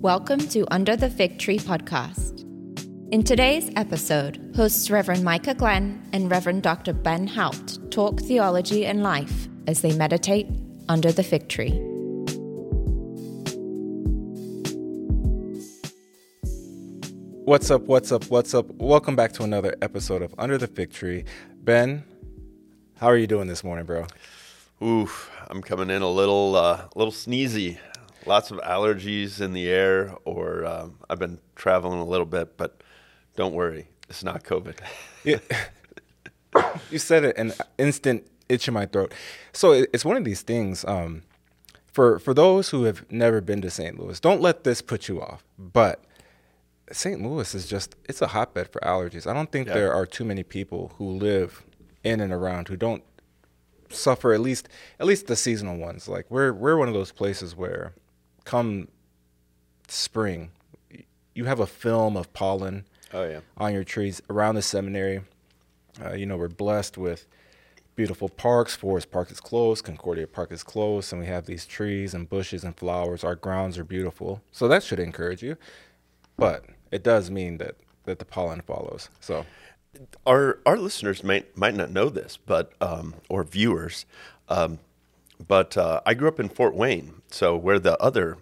Welcome to Under the Fig Tree podcast. In today's episode, hosts Reverend Micah Glenn and Reverend Dr. Ben Haupt talk theology and life as they meditate under the fig tree. What's up? Welcome back to another episode of Under the Fig Tree. Ben, how are you doing this morning, bro? Oof, I'm coming in a little sneezy. Lots of allergies in the air, or I've been traveling a little bit, but don't worry, it's not COVID. Yeah. You said it, an instant itch in my throat. So it's one of these things, for those who have never been to St. Louis, don't let this put you off, but St. Louis is it's a hotbed for allergies. I don't think there are too many people who live in and around who don't suffer at least the seasonal ones. Like we're one of those places where come spring, you have a film of pollen on your trees around the seminary. We're blessed with beautiful parks. Forest Park is closed, Concordia Park is closed, and we have these trees and bushes and flowers. Our grounds are beautiful, so that should encourage you. But it does mean that the pollen follows. So our listeners might not know this, but or viewers, but I grew up in Fort Wayne, so where the other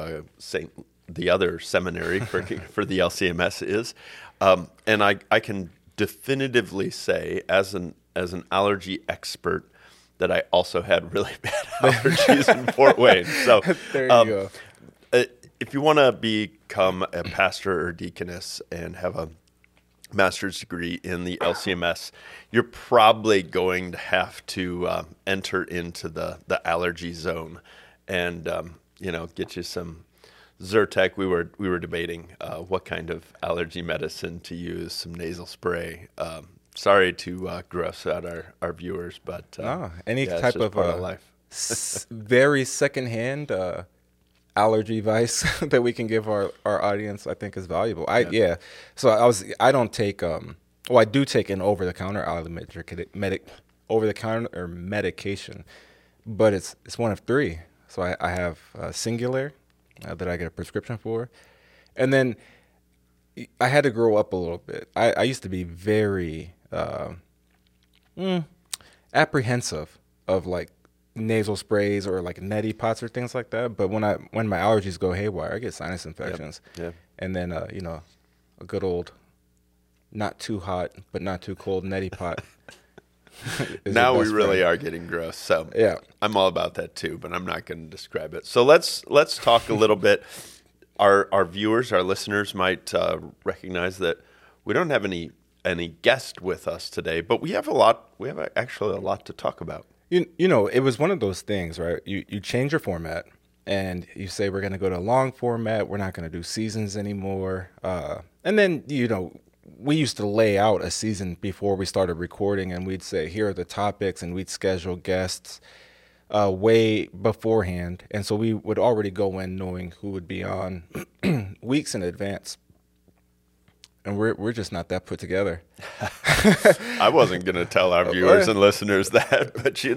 seminary for the LCMS is, and I can definitively say as an allergy expert that I also had really bad allergies in Fort Wayne. So there you go. If you want to become a pastor or deaconess and have a master's degree in the LCMS, you're probably going to have to enter into the allergy zone and get you some Zyrtec. We were debating what kind of allergy medicine to use, some nasal spray. Sorry to gross out our viewers, but any type of life. Very secondhand allergy advice that we can give our audience, I think, is valuable. So I don't take I do take an over-the-counter over-the-counter medication, but it's one of three. So I have Singular that I get a prescription for, and then I had to grow up a little bit. I used to be very apprehensive of like nasal sprays or like neti pots or things like that. But when my allergies go haywire, I get sinus infections. Yep. And then a good old not too hot but not too cold neti pot. Now we really are getting gross. So yeah, I'm all about that too, but I'm not going to describe it. So let's talk a little bit. Our viewers, our listeners might recognize that we don't have any guest with us today, but we have actually a lot to talk about. It was one of those things, right? You change your format and you say, we're going to go to a long format. We're not going to do seasons anymore. And then, we used to lay out a season before we started recording, and we'd say, here are the topics, and we'd schedule guests way beforehand. And so we would already go in knowing who would be on weeks in advance. And we're just not that put together. I wasn't going to tell our viewers and listeners that,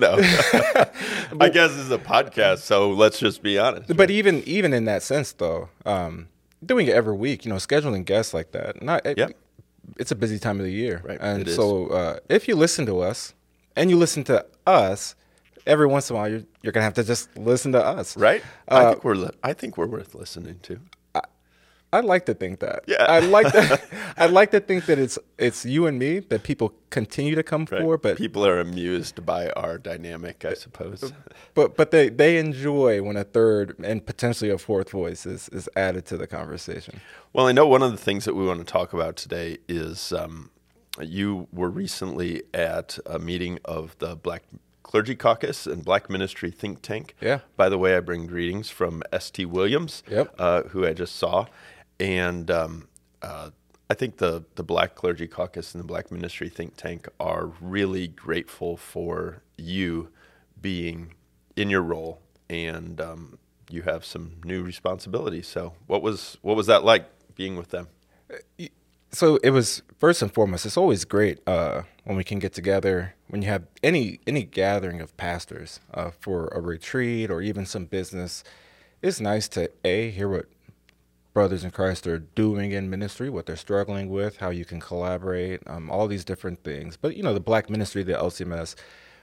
but I guess this is a podcast, so let's just be honest. But even in that sense, though, doing it every week, scheduling guests like that, it's a busy time of the year. Right. And so if you listen to us and you listen to us, every once in a while you're going to have to just listen to us. Right. I think we're worth listening to. I'd like to think that. Yeah. I'd like to think that it's you and me that people continue to come for, but people are amused by our dynamic, I suppose. But they enjoy when a third and potentially a fourth voice is added to the conversation. Well, I know one of the things that we want to talk about today is you were recently at a meeting of the Black Clergy Caucus and Black Ministry Think Tank. Yeah. By the way, I bring greetings from St. Williams, who I just saw. And I think the Black Clergy Caucus and the Black Ministry Think Tank are really grateful for you being in your role, and you have some new responsibilities. So what was that like being with them? So it was, first and foremost, it's always great when we can get together, when you have any gathering of pastors for a retreat or even some business. It's nice to, hear what brothers in Christ are doing in ministry, what they're struggling with, how you can collaborate, all these different things. But, the black ministry, the LCMS,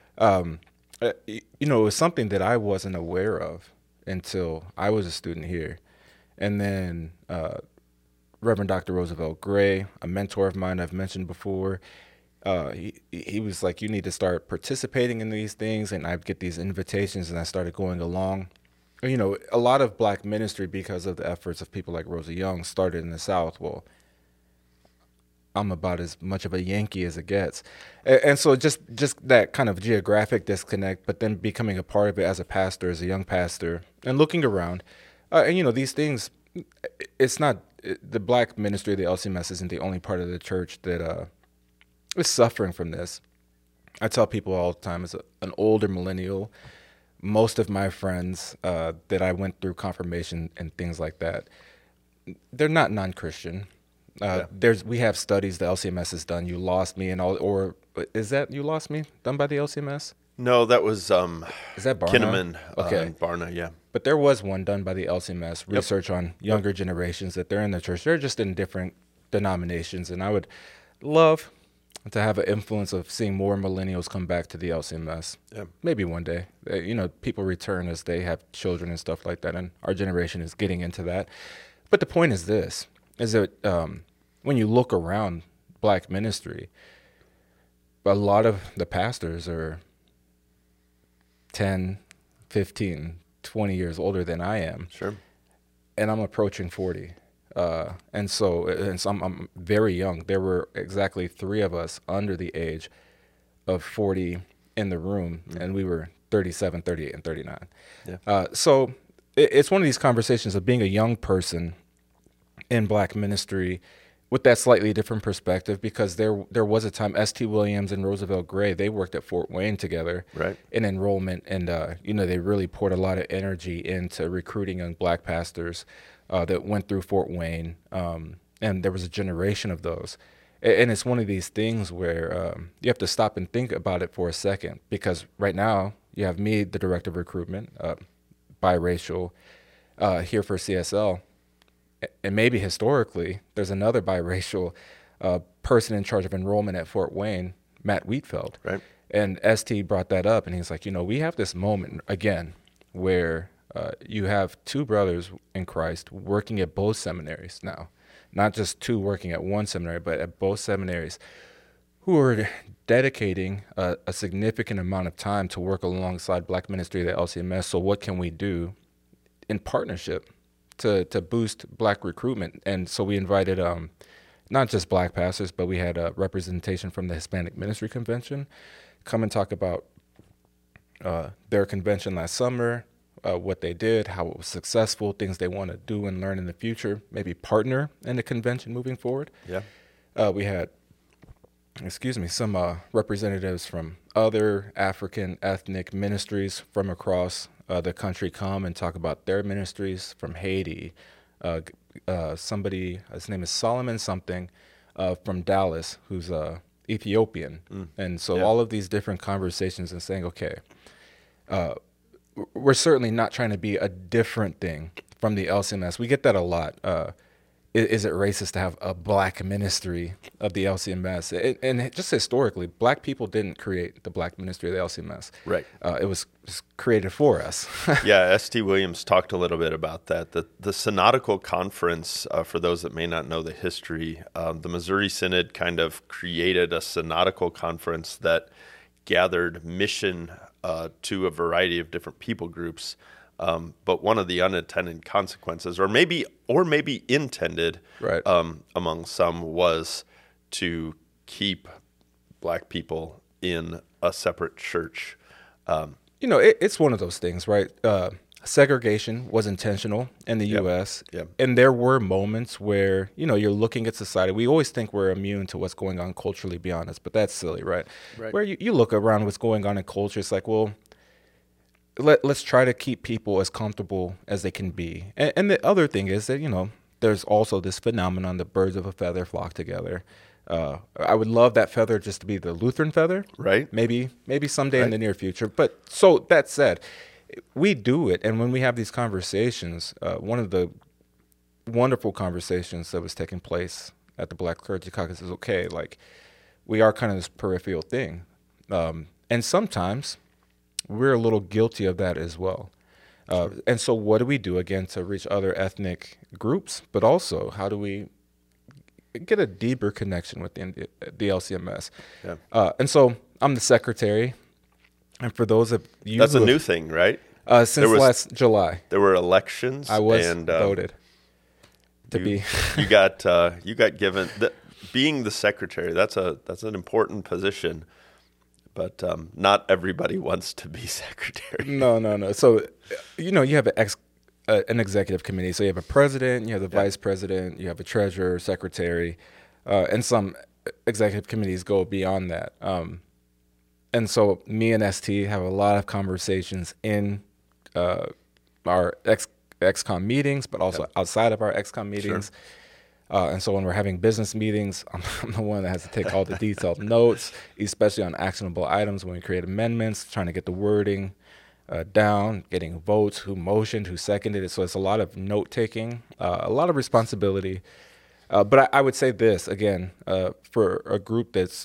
it was something that I wasn't aware of until I was a student here. And then Reverend Dr. Roosevelt Gray, a mentor of mine I've mentioned before, he was like, you need to start participating in these things. And I'd get these invitations, and I started going along. A lot of black ministry, because of the efforts of people like Rosa Young, started in the South. Well, I'm about as much of a Yankee as it gets. And so just that kind of geographic disconnect, but then becoming a part of it as a pastor, as a young pastor, and looking around. And, these things, it's not, the black ministry of the LCMS isn't the only part of the church that is suffering from this. I tell people all the time, as an older millennial, most of my friends that I went through confirmation and things like that, they're not non-Christian. We have studies the LCMS has done. You Lost Me and all, or is that You Lost Me done by the LCMS? No, that was is that Barna? Kinnaman. Okay, Barna, yeah. But there was one done by the LCMS, research on younger generations that they're in the church. They're just in different denominations, and I would love to have an influence of seeing more millennials come back to the LCMS. Yeah. Maybe one day. People return as they have children and stuff like that, and our generation is getting into that. But the point is this, is that when you look around black ministry, a lot of the pastors are 10, 15, 20 years older than I am. Sure. And I'm approaching 40. And so I'm very young. There were exactly 3 of us under the age of 40 in the room, and we were 37, 38, and 39. Yeah. So it's one of these conversations of being a young person in black ministry with that slightly different perspective, because there was a time S.T. Williams and Roosevelt Gray, they worked at Fort Wayne together in enrollment, and they really poured a lot of energy into recruiting young black pastors that went through Fort Wayne, and there was a generation of those. And it's one of these things where you have to stop and think about it for a second, because right now you have me, the director of recruitment, biracial, here for CSL. And maybe historically, there's another biracial person in charge of enrollment at Fort Wayne, Matt Wheatfield. Right. And ST brought that up, and he's like, we have this moment again where you have 2 brothers in Christ working at both seminaries now, not just 2 working at one seminary, but at both seminaries, who are dedicating a significant amount of time to work alongside black ministry at the LCMS. So what can we do in partnership to boost black recruitment? And so we invited not just black pastors, but we had a representation from the Hispanic Ministry Convention come and talk about their convention last summer, what they did, how it was successful, things they want to do and learn in the future, maybe partner in the convention moving forward. Yeah. We had, some representatives from other African ethnic ministries from across the country come and talk about their ministries from Haiti. Somebody, his name is Solomon something, from Dallas, who's Ethiopian. And so all of these different conversations and saying, okay, we're certainly not trying to be a different thing from the LCMS. We get that a lot. Is it racist to have a black ministry of the LCMS? And just historically, black people didn't create the black ministry of the LCMS. Right. It was created for us. Yeah, S.T. Williams talked a little bit about that. The Synodical Conference, for those that may not know the history, the Missouri Synod kind of created a Synodical Conference that gathered mission to a variety of different people groups. But one of the unintended consequences, or maybe intended, among some, was to keep black people in a separate church. It's one of those things, right? Segregation was intentional in the U.S., and there were moments where, you're looking at society. We always think we're immune to what's going on culturally beyond us, but that's silly, right? Where you look around what's going on in culture, it's like, well, let's try to keep people as comfortable as they can be. And the other thing is that, there's also this phenomenon that birds of a feather flock together. I would love that feather just to be the Lutheran feather. Right. Maybe someday in the near future. But so that said, we do it. And when we have these conversations, one of the wonderful conversations that was taking place at the Black Clergy Caucus is okay. Like, we are kind of this peripheral thing. And sometimes we're a little guilty of that as well. And so what do we do, again, to reach other ethnic groups? But also, how do we get a deeper connection with the LCMS? Yeah. And so I'm the secretary. And for those of you... That's a new thing, right? Since last July. There were elections. I was voted to be... you got given... being the secretary, that's an important position. But not everybody wants to be secretary. No. So, you have an executive committee. So you have a president, you have the vice president, you have a treasurer, secretary, and some executive committees go beyond that. And so me and ST have a lot of conversations in our XCOM meetings, but also outside of our XCOM meetings. Sure. And so when we're having business meetings, I'm the one that has to take all the detailed notes, especially on actionable items when we create amendments, trying to get the wording down, getting votes, who motioned, who seconded it. So it's a lot of note-taking, a lot of responsibility. But I would say this, again, for a group that's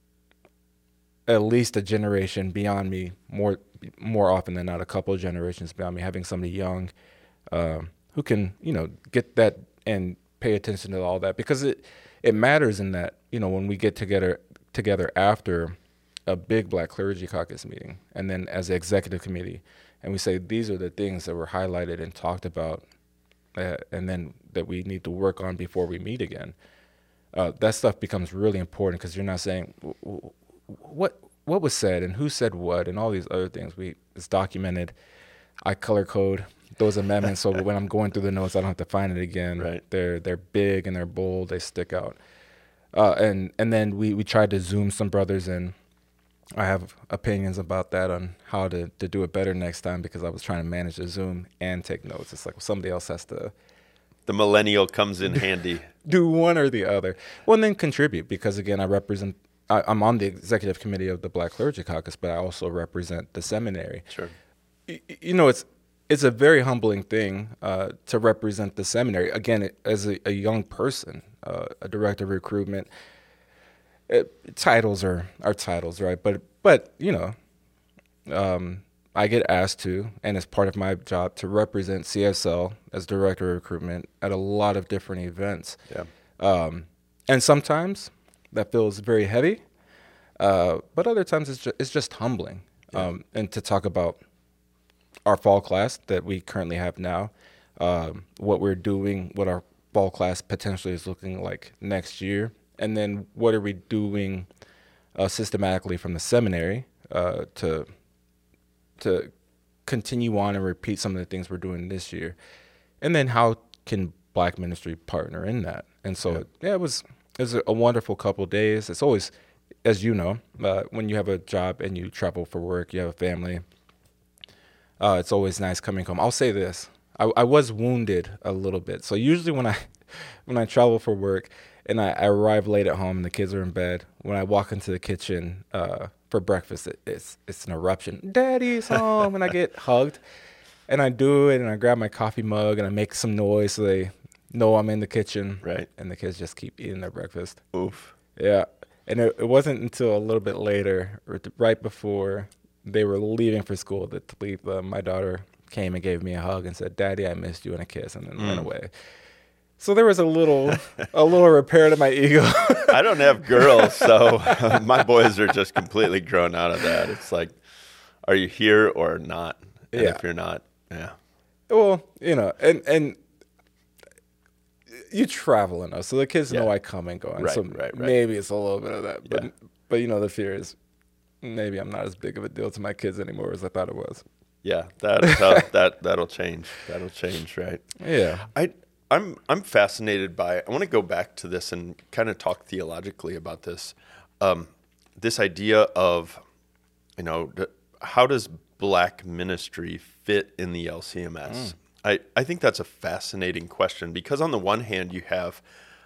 at least a generation beyond me, more often than not, a couple of generations beyond me, having somebody young who can, get that and pay attention to all that, because it matters in that, when we get together after a big Black Clergy Caucus meeting, and then as the executive committee, and we say these are the things that were highlighted and talked about, and then that we need to work on before we meet again. That stuff becomes really important, because you're not saying what was said and who said what and all these other things. It's documented. I color code those amendments, so when I'm going through the notes, I don't have to find it again. Right. They're big and they're bold. They stick out. And then we tried to Zoom some brothers in. I have opinions about that on how to do it better next time, because I was trying to manage the Zoom and take notes. It's like somebody else has to. The millennial comes in handy. Do one or the other. Well, and then contribute, because again, I'm on the executive committee of the Black Clergy Caucus, but I also represent the seminary. Sure. It's a very humbling thing to represent the seminary. Again, as a young person, a director of recruitment, titles are titles, right? But I get asked to, and it's part of my job, to represent CSL as director of recruitment at a lot of different events. Yeah. And sometimes that feels very heavy, but other times it's just humbling. Yeah. And to talk about our fall class that we currently have now, what we're doing, what our fall class potentially is looking like next year, and then what are we doing systematically from the seminary to continue on and repeat some of the things we're doing this year, and then how can Black ministry partner in that. And so it was a wonderful couple of days. It's always, as you know, when you have a job and you travel for work, you have a family. It's always nice coming home. I'll say this. I was wounded a little bit. So usually when I travel for work and I arrive late at home and the kids are in bed, when I walk into the kitchen for breakfast, it's an eruption. Daddy's home. And I get hugged. And I do it, and I grab my coffee mug and I make some noise so they know I'm in the kitchen. Right. And the kids just keep eating their breakfast. Oof. Yeah. And it wasn't until a little bit later, or right before they were leaving for school, that my daughter came and gave me a hug and said, "Daddy, I missed you," and a kiss, and then went away. So there was a little repair to my ego. I don't have girls, so my boys are just completely grown out of that. It's like, are you here or not? And if you're not, Well, and you travel enough, so the kids know I come and go. And so maybe it's a little bit of that. But the fear is, maybe I'm not as big of a deal to my kids anymore as I thought it was. Yeah, that'll change. That'll change, right? Yeah. I'm fascinated by. I want to go back to this and kind of talk theologically about this. This idea of, how does Black ministry fit in the LCMS? I think that's a fascinating question, because on the one hand you have,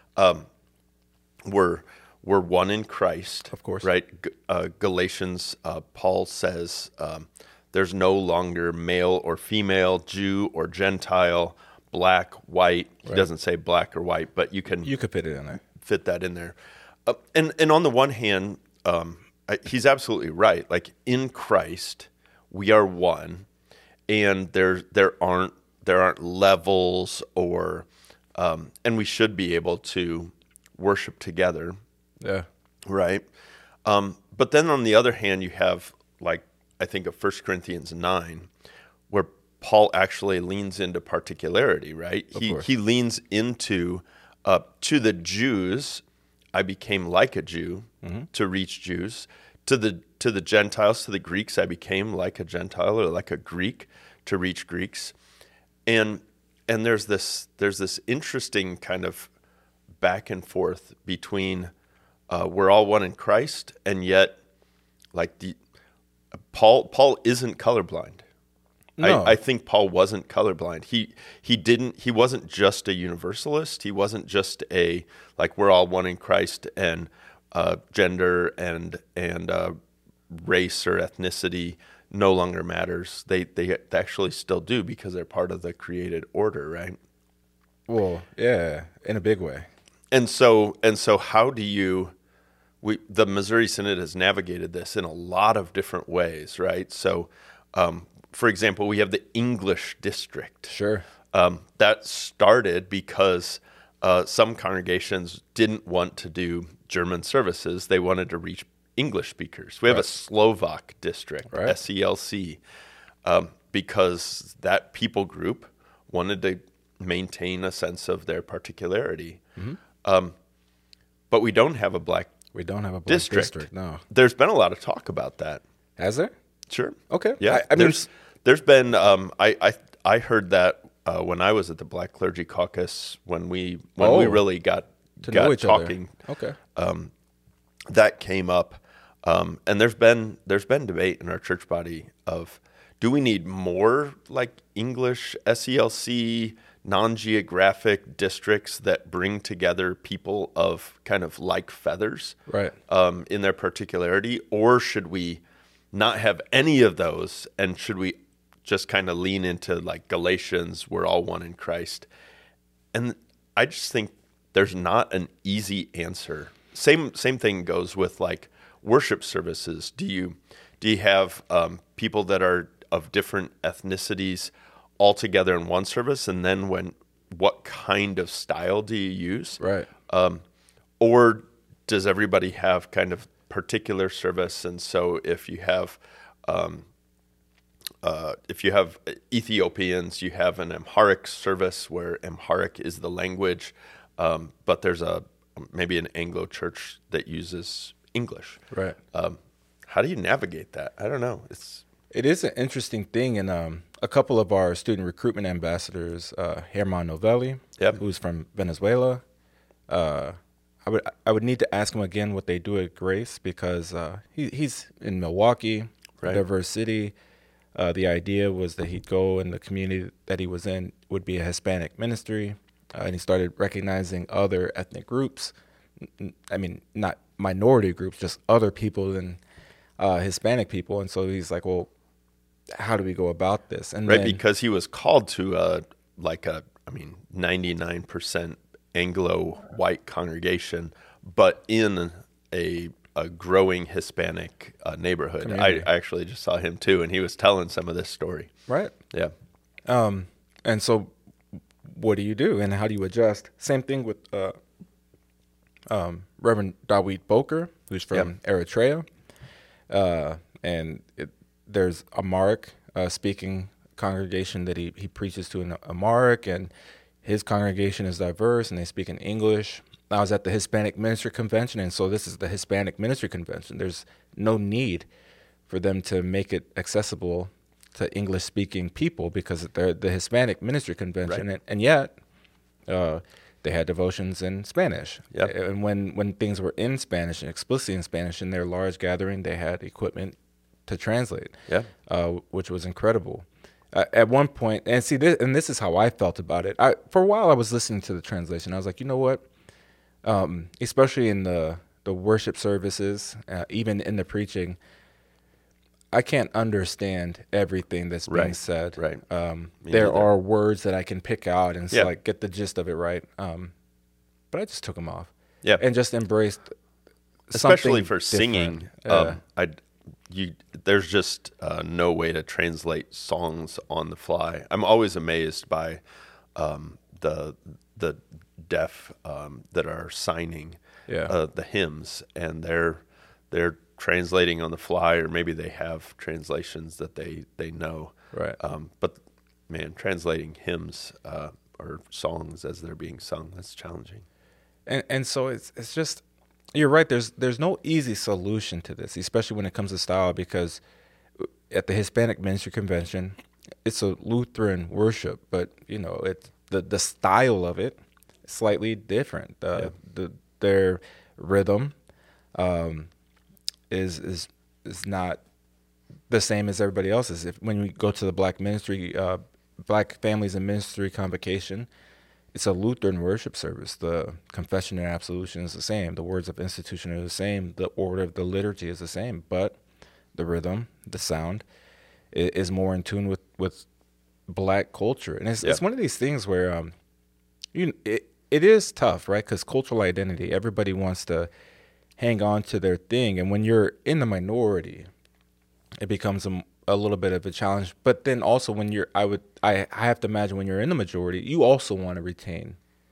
we're one in Christ, of course, right? Galatians, Paul says, there's no longer male or female, Jew or Gentile, black, white. He Right. doesn't say black or white, but you could fit it in there. fit that in there. And on the one hand, he's absolutely right. Like in Christ, we are one, and there aren't levels or and we should be able to worship together, Yeah. right? But then on the other hand, you have, like, I think of 1 Corinthians 9, where Paul actually leans into particularity, right? He leans into, to the Jews, I became like a Jew to reach Jews. To the Gentiles, to the Greeks, I became like a Gentile or like a Greek to reach Greeks. And there's this interesting kind of back and forth between we're all one in Christ, and yet, like, Paul isn't colorblind. No. I think Paul wasn't colorblind. He wasn't just a universalist. He wasn't just a, like, we're all one in Christ, and gender and race or ethnicity no longer matters. They actually still do, because they're part of the created order, right? Well, yeah, in a big way. And so how do the Missouri Synod has navigated this in a lot of different ways, right? So, for example, we have the English district. Sure. That started because some congregations didn't want to do German services. They wanted to reach English speakers. We have a Slovak district, Right. SELC, because that people group wanted to maintain a sense of their particularity. But we don't have a black We don't have a black district. No. There's been a lot of talk about that. Has there? Sure. Okay. Yeah. I mean, there's been I heard that when I was at the Black Clergy Caucus when we really got know each other. talking. Okay. That came up, and there's been debate in our church body of, do we need more, like, English SELC non-geographic districts that bring together people of kind of like feathers, Right. in their particularity, or should we not have any of those, and should we just kind of lean into, like, Galatians, we're all one in Christ? And I just think there's not an easy answer. Same thing goes with, like, worship services. Do you have people that are of different ethnicities all together in one service, and then what kind of style do you use? Right. Or does everybody have kind of particular service? And so if you have Ethiopians, you have an Amharic service where Amharic is the language, but there's maybe an Anglo church that uses English. Right. How do you navigate that? I don't know. It is an interesting thing, and a couple of our student recruitment ambassadors, Herman Novelli, who's from Venezuela, I would need to ask him again what they do at Grace, because he's in Milwaukee, Right. diverse city. The idea was that he'd go, and the community that he was in would be a Hispanic ministry, and he started recognizing other ethnic groups. I mean, not minority groups, just other people than Hispanic people. And so he's like, well, how do we go about this? And right, then, because he was called to 99% Anglo white congregation, but in a growing Hispanic neighborhood. Community. I actually just saw him too, and he was telling some of this story. right. Yeah. And so what do you do, and how do you adjust? Same thing with Reverend Dawit Boker, who's from Eritrea. And there's Amharic speaking congregation that he preaches to in Amharic, and his congregation is diverse, and they speak in English. I was at the Hispanic Ministry Convention, and so this is the Hispanic Ministry Convention. There's no need for them to make it accessible to English-speaking people, because they're the Hispanic Ministry Convention, Right. and yet they had devotions in Spanish. Yep. And when things were in Spanish and explicitly in Spanish in their large gathering, they had equipment to translate, which was incredible. At one point, and see, this is how I felt about it. For a while, I was listening to the translation. I was like, you know what? Especially in the worship services, even in the preaching, I can't understand everything that's being Right, said. right. There neither. are words that I can pick out and Yeah. like get the gist of it right. But I just took them off. Yeah. And just embraced Especially something for singing. different. There's just no way to translate songs on the fly. I'm always amazed by the deaf that are signing the hymns, and they're translating on the fly, or maybe they have translations that they know. Right. But man, translating hymns or songs as they're being sung, that's challenging. And so it's just, you're right. There's no easy solution to this, especially when it comes to style, because at the Hispanic Ministry Convention, it's a Lutheran worship, but it's the style of it is slightly different. Their rhythm is not the same as everybody else's. When we go to the Black Families and Ministry Convocation, it's a Lutheran worship service. The confession and absolution is the same. The words of institution are the same. The order of the liturgy is the same. But the rhythm, the sound, is more in tune with Black culture. And it's one of these things where it is tough, right? Because cultural identity, everybody wants to hang on to their thing. And when you're in the minority, it becomes a little bit of a challenge. But then also when I have to imagine when you're in the majority, you also want to retain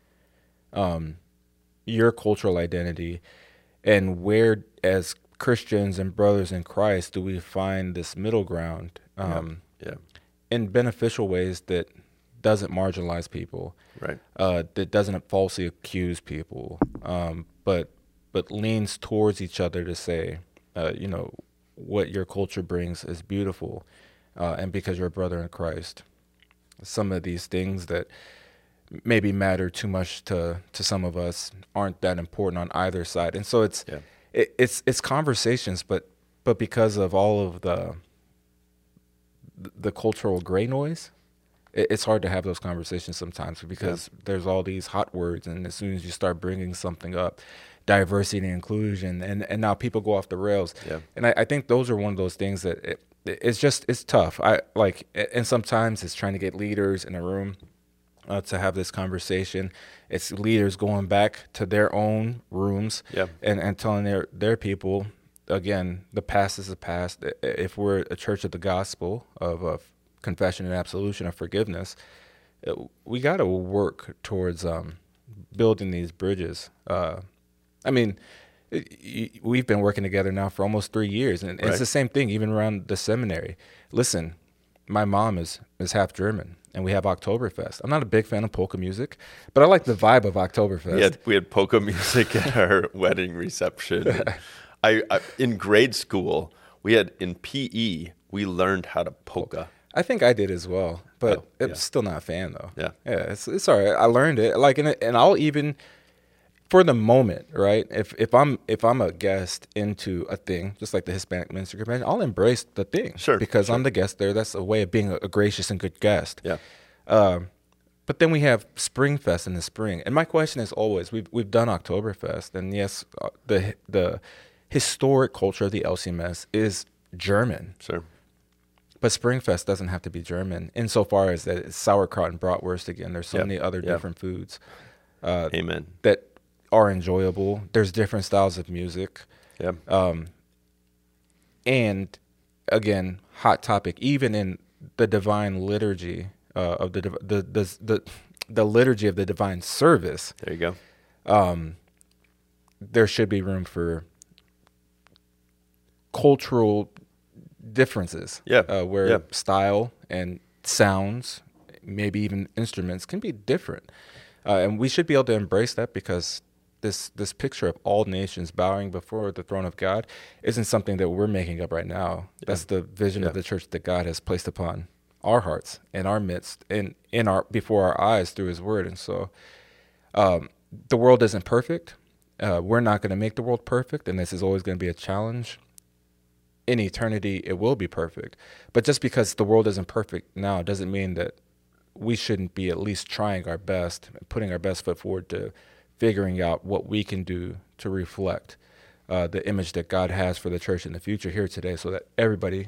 your cultural identity. And where, as Christians and brothers in Christ, do we find this middle ground in beneficial ways that doesn't marginalize people, Right. That doesn't falsely accuse people, but leans towards each other to say, what your culture brings is beautiful, and because you're a brother in Christ, some of these things that maybe matter too much to some of us aren't that important on either side. And so it's conversations, but because of all of the cultural gray noise, it's hard to have those conversations sometimes, because there's all these hot words, and as soon as you start bringing something up, diversity and inclusion, and now people go off the rails. Yeah. And I think those are one of those things that it's tough. And sometimes it's trying to get leaders in a room to have this conversation. It's leaders going back to their own rooms and telling their people, again, the past is the past. If we're a church of the gospel of confession and absolution of forgiveness, we got to work towards building these bridges. We've been working together now for almost 3 years, and it's the same thing even around the seminary. Listen, my mom is half German, and we have Oktoberfest. I'm not a big fan of polka music, but I like the vibe of Oktoberfest. We had polka music at our wedding reception. I in grade school, in PE, we learned how to polka. I think I did as well, but I'm still not a fan though. Yeah, it's all right. I learned it, and I'll even, for the moment, right? If I'm a guest into a thing, just like the Hispanic Ministry Convention, I'll embrace the thing, because I'm the guest there. That's a way of being a gracious and good guest. Yeah. But then we have Springfest in the spring, and my question is always: we've done Oktoberfest, and yes, the historic culture of the LCMS is German. Sure. But Springfest doesn't have to be German, insofar as that it's sauerkraut and bratwurst again. There's so many other different foods Amen. that are enjoyable. There's different styles of music. Yeah. And again, hot topic, even in the divine liturgy of the liturgy of the divine service. There you go. There should be room for cultural differences. Where style and sounds, maybe even instruments, can be different. And we should be able to embrace that, because this picture of all nations bowing before the throne of God isn't something that we're making up right now. That's the vision of the church that God has placed upon our hearts, in our midst, before our eyes through his word. And so the world isn't perfect. We're not going to make the world perfect, and this is always going to be a challenge. In eternity, it will be perfect. But just because the world isn't perfect now doesn't mean that we shouldn't be at least trying our best, putting our best foot forward to figuring out what we can do to reflect the image that God has for the church in the future here today, so that everybody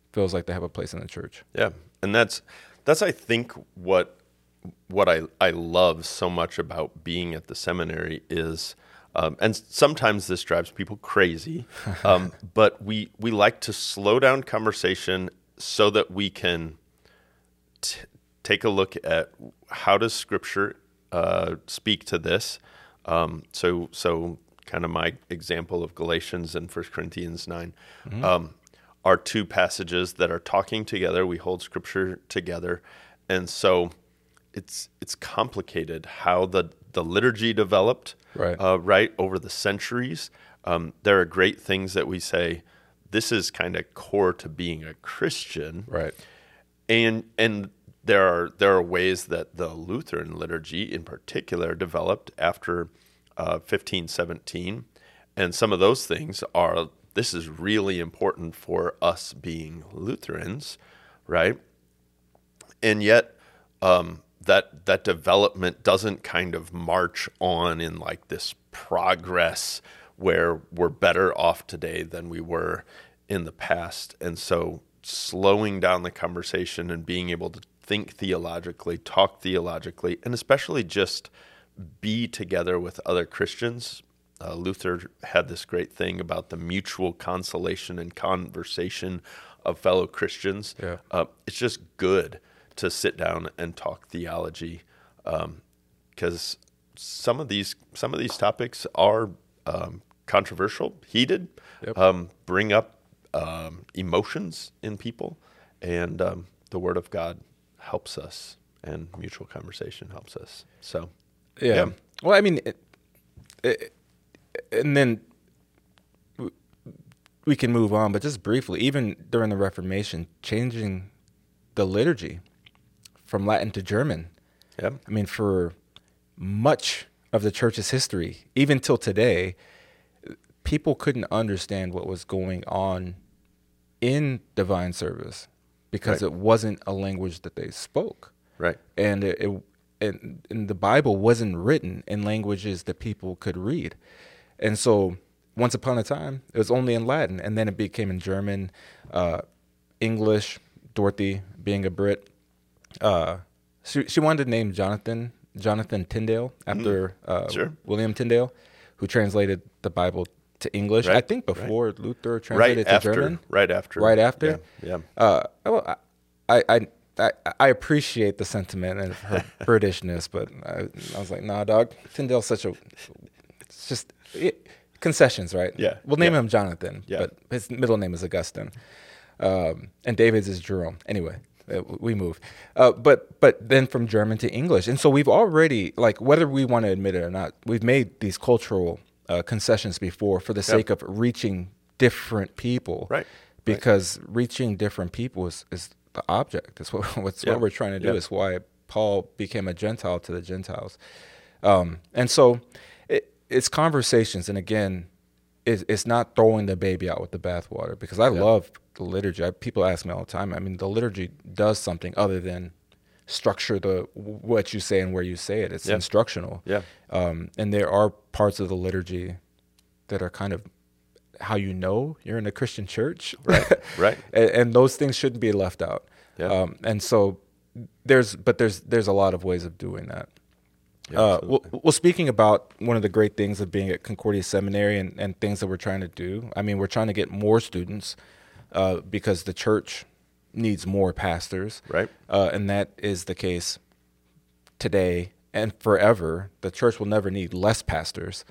feels like they have a place in the church. Yeah, and that's I think what I love so much about being at the seminary is, and sometimes this drives people crazy, but we like to slow down conversation so that we can take a look at how does Scripture speak to this. So kind of my example of Galatians and 1 Corinthians 9 are two passages that are talking together. We hold Scripture together, and so it's complicated how the liturgy developed, right, over the centuries. There are great things that we say, this is kind of core to being a Christian, Right. And there are ways that the Lutheran liturgy in particular developed after 1517, and some of those things are, this is really important for us being Lutherans, right? And yet that development doesn't kind of march on in like this progress where we're better off today than we were in the past. And so slowing down the conversation and being able to think theologically, talk theologically, and especially just be together with other Christians. Luther had this great thing about the mutual consolation and conversation of fellow Christians. Yeah. It's just good to sit down and talk theology, because some of these topics are controversial, heated, bring up emotions in people, and the Word of God helps us, and mutual conversation helps us. So, yeah. Well, I mean, and then we can move on, but just briefly, even during the Reformation, changing the liturgy from Latin to German. Yeah. I mean, for much of the church's history, even till today, people couldn't understand what was going on in divine service because it wasn't a language that they spoke. Right. And and the Bible wasn't written in languages that people could read. And so once upon a time, it was only in Latin, and then it became in German, English. Dorothy, being a Brit, she wanted to name Jonathan Tyndale after William Tyndale, who translated the Bible to English. Right. I think before Luther translated to German. Right after. Yeah. I appreciate the sentiment and her Britishness, but I was like, nah, dog. Tyndale's it's just concessions, right? Yeah. We'll name him Jonathan, Yeah. but his middle name is Augustine. And David's is Jerome. Anyway, we move. But then from German to English. And so we've already, like, whether we want to admit it or not, we've made these cultural concessions before for the sake of reaching different people. Right. Because reaching different people is the object. It's what we're trying to do. It's why Paul became a Gentile to the Gentiles. And so it's conversations. And again, it's not throwing the baby out with the bathwater, because I love the liturgy. People ask me all the time. I mean, the liturgy does something other than structure what you say and where you say it. It's instructional. Yeah. And there are parts of the liturgy that are kind of how you know you're in a Christian church. Right. and those things shouldn't be left out. Yeah. And so there's a lot of ways of doing that. Yeah, well, speaking about one of the great things of being at Concordia Seminary and things that we're trying to do, I mean, we're trying to get more students because the church needs more pastors. Right. And that is the case today and forever. The church will never need less pastors.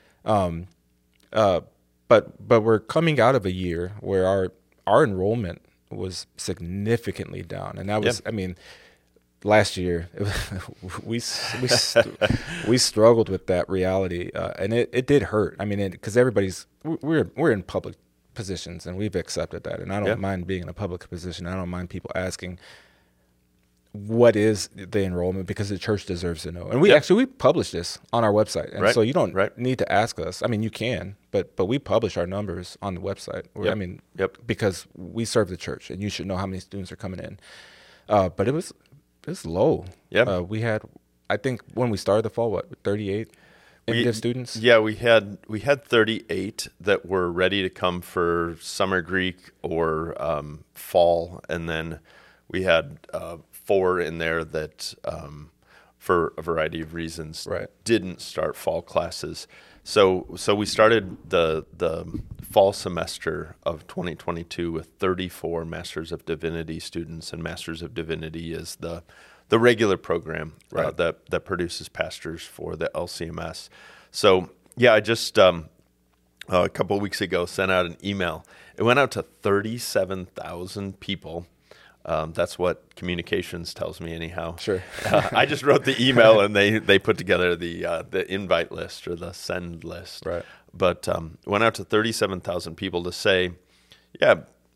But we're coming out of a year where our enrollment was significantly down. And that was, I mean, last year, we struggled with that reality, and it did hurt. I mean, because we're in public positions, and we've accepted that. And I don't mind being in a public position. I don't mind people asking, what is the enrollment, because the church deserves to know. And we publish this on our website, and so you don't need to ask us. I mean, you can, but we publish our numbers on the website. I mean, because we serve the church, and you should know how many students are coming in. But it was low. Yeah. We had, I think when we started the fall, 38 MDiv students? Yeah, we had 38 that were ready to come for summer Greek or fall, and then we had 4 in there that, for a variety of reasons, didn't start fall classes. So we started the fall semester of 2022 with 34 Masters of Divinity students, and Masters of Divinity is the regular program that produces pastors for the LCMS. So yeah, I just a couple of weeks ago sent out an email. It went out to 37,000 people. That's what communications tells me anyhow. Sure. I just wrote the email and they put together the invite list or the send list. Right. But went out to 37,000 people to say, yeah,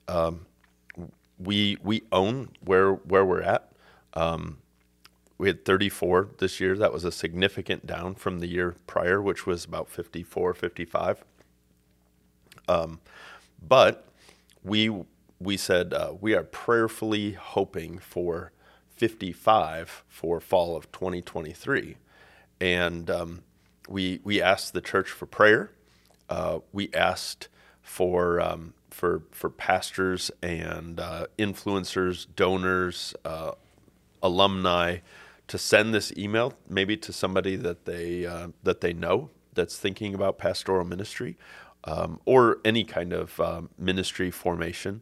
we own where we're at. We had 34 this year. That was a significant down from the year prior, which was about 54, 55. But we said we are prayerfully hoping for 55 for fall of 2023. And we asked the church for prayer. We asked for pastors and influencers, donors, alumni to send this email maybe to somebody that they know that's thinking about pastoral ministry, or any kind of ministry formation.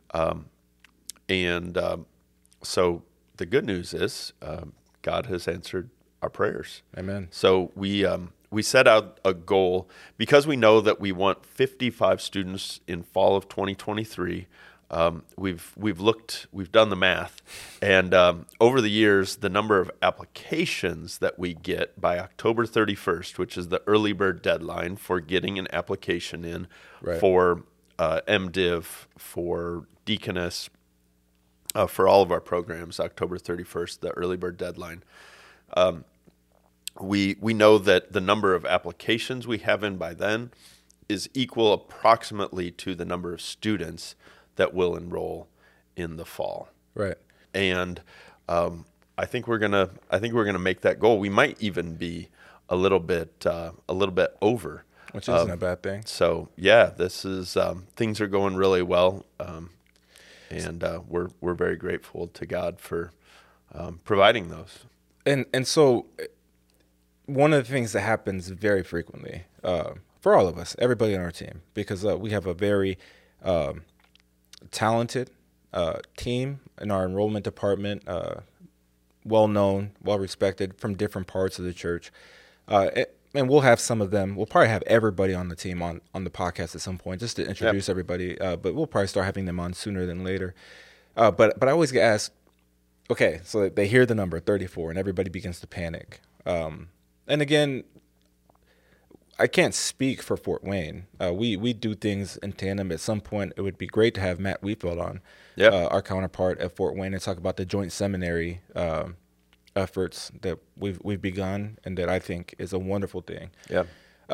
Mm-hmm. So the good news is God has answered our prayers. Amen. So we set out a goal because we know that we want 55 students in fall of 2023. We've done the math, and over the years, the number of applications that we get by October 31st, which is the early bird deadline for getting an application in for MDiv, for Deaconess, for all of our programs, October 31st, the early bird deadline. We know that the number of applications we have in by then is equal approximately to the number of students that will enroll in the fall. Right. And I think we're gonna make that goal. We might even be a little bit over, which isn't a bad thing. So yeah, this is things are going really well, and we're very grateful to God for providing those. And so one of the things that happens very frequently for all of us, everybody on our team, because we have a very talented team in our enrollment department, well-known, well-respected from different parts of the church. And we'll have some of them. We'll probably have everybody on the team on the podcast at some point just to introduce everybody. But we'll probably start having them on sooner than later. But I always get asked, okay, so they hear the number 34 and everybody begins to panic. And again, I can't speak for Fort Wayne. We do things in tandem. At some point, it would be great to have Matt Wheatfield on, our counterpart at Fort Wayne, and talk about the joint seminary efforts that we've begun, and that I think is a wonderful thing. Yeah.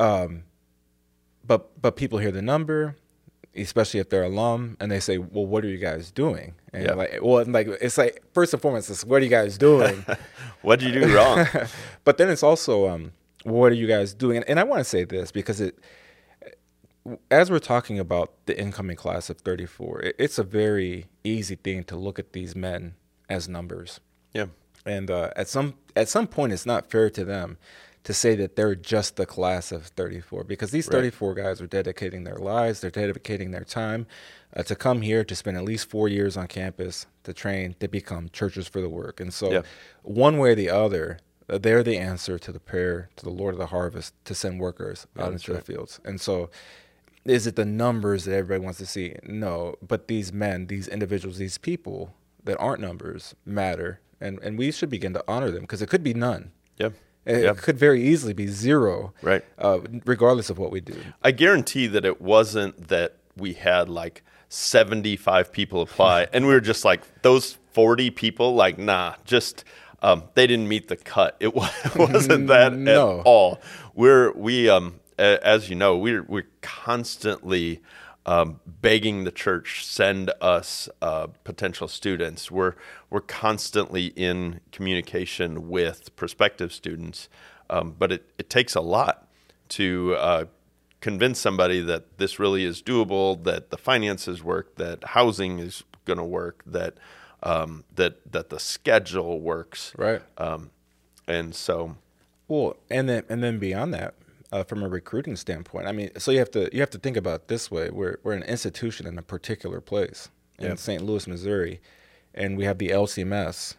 But people hear the number, especially if they're alum, and they say, "Well, what are you guys doing?" And it's like first and foremost, it's what are you guys doing? What did you do wrong? But then it's also what are you guys doing? And I want to say this because as we're talking about the incoming class of 34, it's a very easy thing to look at these men as numbers. Yeah. And at some point, it's not fair to them to say that they're just the class of 34, because these 34 guys are dedicating their lives, they're dedicating their time to come here to spend at least 4 years on campus to train to become churches for the work. And so one way or the other, they're the answer to the prayer to the Lord of the harvest to send workers out into the fields. And so is it the numbers that everybody wants to see? No, but these men, these individuals, these people that aren't numbers matter. And we should begin to honor them, because it could be none. Yeah. It could very easily be zero, right? Regardless of what we do. I guarantee that it wasn't that we had like 75 people apply and we were just like, those 40 people, like, nah, just they didn't meet the cut. It wasn't that at all. As you know, we're constantly begging the church, send us potential students. We're constantly in communication with prospective students, but it takes a lot. to convince somebody that this really is doable, that the finances work, that housing is going to work, that that the schedule works, Right. And so, Well, and then beyond that, from a recruiting standpoint, I mean, so you have to think about it this way: we're an institution in a particular place in St. Louis, Missouri, and we have the LCMS.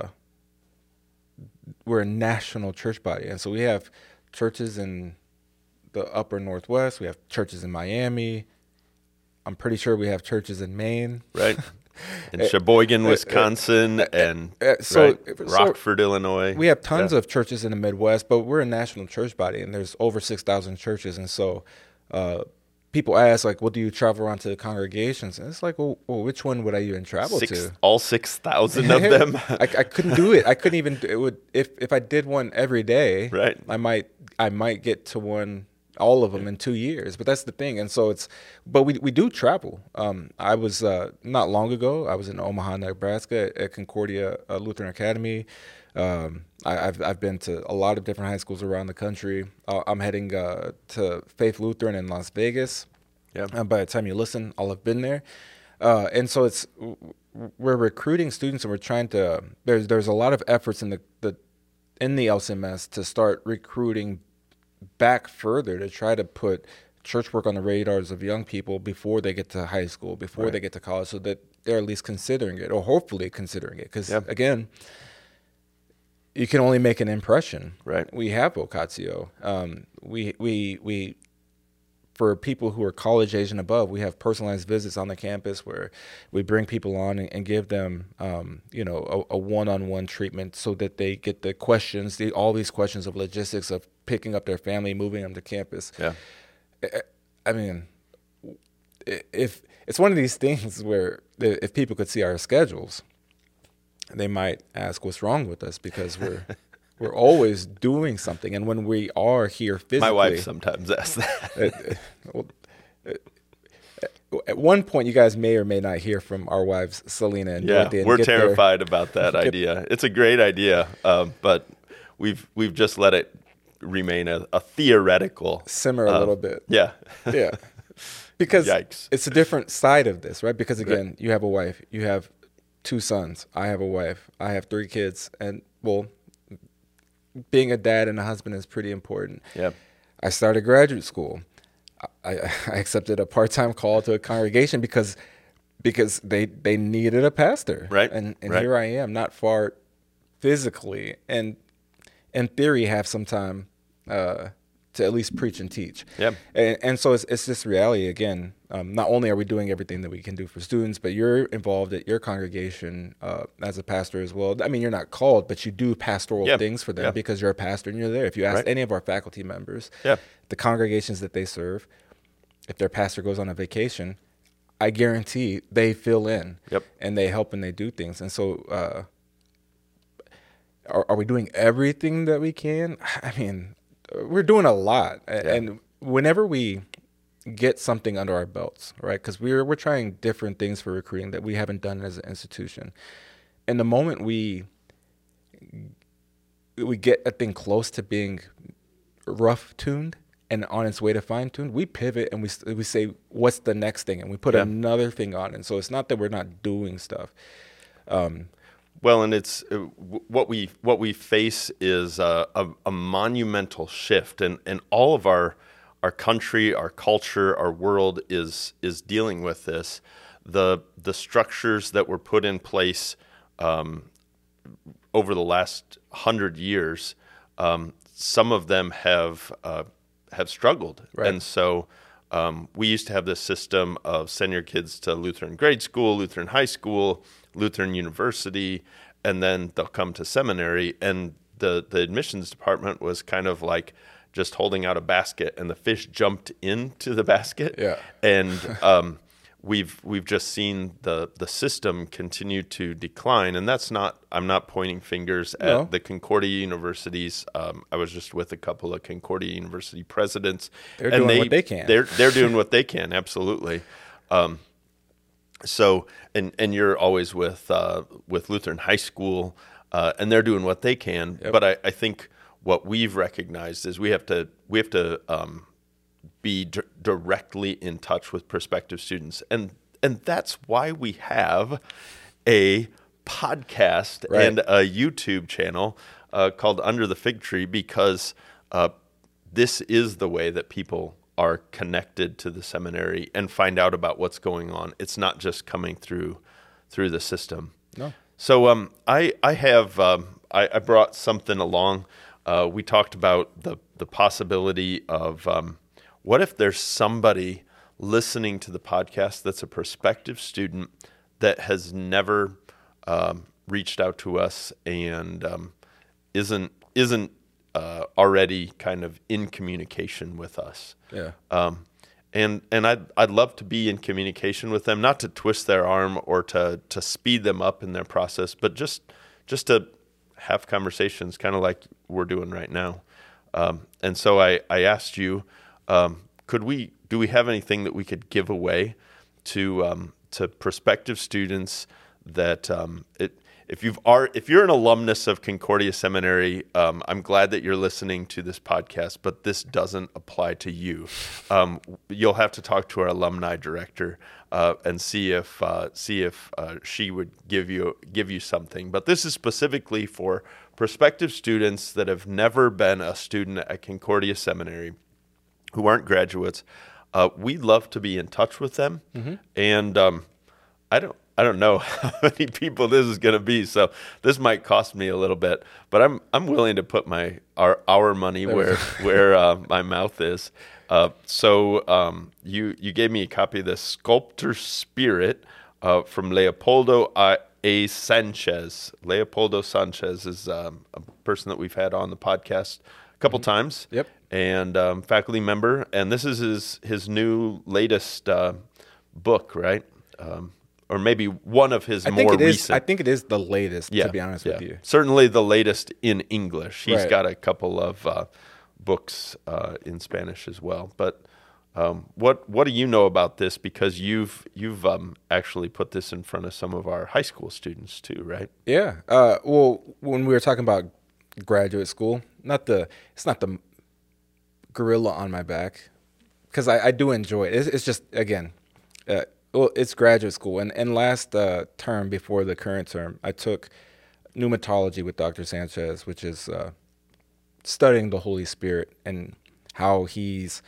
We're a national church body, and so we have churches in the upper Northwest. We have churches in Miami. I'm pretty sure we have churches in Maine. right. In Sheboygan, Wisconsin, and Rockford, Illinois. We have tons of churches in the Midwest, but we're a national church body, and there's over 6,000 churches. And so people ask, like, well, do you travel around to the congregations? And it's like, well which one would I even travel to? All 6,000 of them? I couldn't do it. I couldn't even do it. If I did one every day, right. I might get to one, all of them in 2 years. But that's the thing. And so but we do travel. I was, not long ago, I was in Omaha, Nebraska at Concordia Lutheran Academy. I've been to a lot of different high schools around the country. I'm heading to Faith Lutheran in Las Vegas. Yeah. By the time you listen, I'll have been there. And so we're recruiting students, and we're trying to, there's a lot of efforts in the LCMS to start recruiting back further to try to put church work on the radars of young people before they get to high school, before they get to college, so that they're at least considering it, or hopefully considering it. Because, again, you can only make an impression. Right. We have vocatio. We for people who are college age and above, we have personalized visits on the campus where we bring people on and give them, a one-on-one treatment so that they get the questions, all these questions of logistics of picking up their family, moving them to campus. Yeah. I mean, if it's one of these things where if people could see our schedules, they might ask what's wrong with us, because we're always doing something. And when we are here physically, My wife sometimes asks that. At one point, you guys may or may not hear from our wives, Selena and Dorothy. We're terrified about that idea. It's a great idea, but we've just let it remain a theoretical. Simmer a little bit. Yeah. Yeah. Because Yikes. It's a different side of this, right? Because, again, you have a wife. You have 2 sons. I have a wife. I have 3 kids. And, well, being a dad and a husband is pretty important. Yeah. I started graduate school. I accepted a part-time call to a congregation because they needed a pastor. Right. And right. Here I am, not far physically, and in theory have some time to at least preach and teach. Yeah. And so it's this reality again. Not only are we doing everything that we can do for students, but you're involved at your congregation as a pastor as well. I mean, you're not called, but you do pastoral things for them because you're a pastor and you're there. If you ask any of our faculty members, the congregations that they serve, if their pastor goes on a vacation, I guarantee they fill in and they help and they do things. And so are we doing everything that we can? I mean, we're doing a lot. And whenever we get something under our belts, right? Because we're trying different things for recruiting that we haven't done as an institution. And the moment we get a thing close to being rough-tuned and on its way to fine-tuned, we pivot and we say, what's the next thing? And we put another thing on. And so it's not that we're not doing stuff. Well, and it's what we face is a monumental shift, and all of our country, our culture, our world is dealing with this. The structures that were put in place over the last 100 years, some of them have struggled, and so we used to have this system of send your kids to Lutheran grade school, Lutheran high school, Lutheran university, and then they'll come to seminary. And the admissions department was kind of like just holding out a basket, and the fish jumped into the basket. Yeah. And we've just seen the system continue to decline. And that's not, I'm not pointing fingers at the Concordia universities. I was just with a couple of Concordia University presidents. They're doing what they can. They're doing what they can, absolutely. So, and you're always with Lutheran high school, and they're doing what they can. Yep. But I think what we've recognized is we have to be directly in touch with prospective students, and that's why we have a podcast and a YouTube channel called Under the Fig Tree, because this is the way that people are connected to the seminary and find out about what's going on. It's not just coming through the system. No. So I brought something along. We talked about the possibility of what if there's somebody listening to the podcast that's a prospective student that has never reached out to us and isn't already kind of in communication with us. Yeah. And I'd love to be in communication with them, not to twist their arm or to speed them up in their process, but just to have conversations, kind of like we're doing right now. And so I asked you, do we have anything that we could give away to prospective students that if you're an alumnus of Concordia Seminary, I'm glad that you're listening to this podcast, but this doesn't apply to you. You'll have to talk to our alumni director and see if she would give you something. But this is specifically for prospective students that have never been a student at Concordia Seminary, who aren't graduates. We'd love to be in touch with them, and I don't know how many people this is going to be, so this might cost me a little bit, but I'm willing to put our money where my mouth is. So you gave me a copy of the Sculptor Spirit from Leopoldo A. Sanchez. Leopoldo Sanchez is a person that we've had on the podcast a couple times. Yep. And faculty member, and this is his new latest book, right? Or maybe one of his more recent. I think it is the latest, to be honest with you. Certainly the latest in English. He's Right. got a couple of books in Spanish as well. But what do you know about this? Because you've actually put this in front of some of our high school students too, right? Yeah. Well, when we were talking about graduate school, it's not the gorilla on my back, because I do enjoy it. It's just, again, it's graduate school. And last term before the current term, I took pneumatology with Dr. Sanchez, which is studying the Holy Spirit and how he's,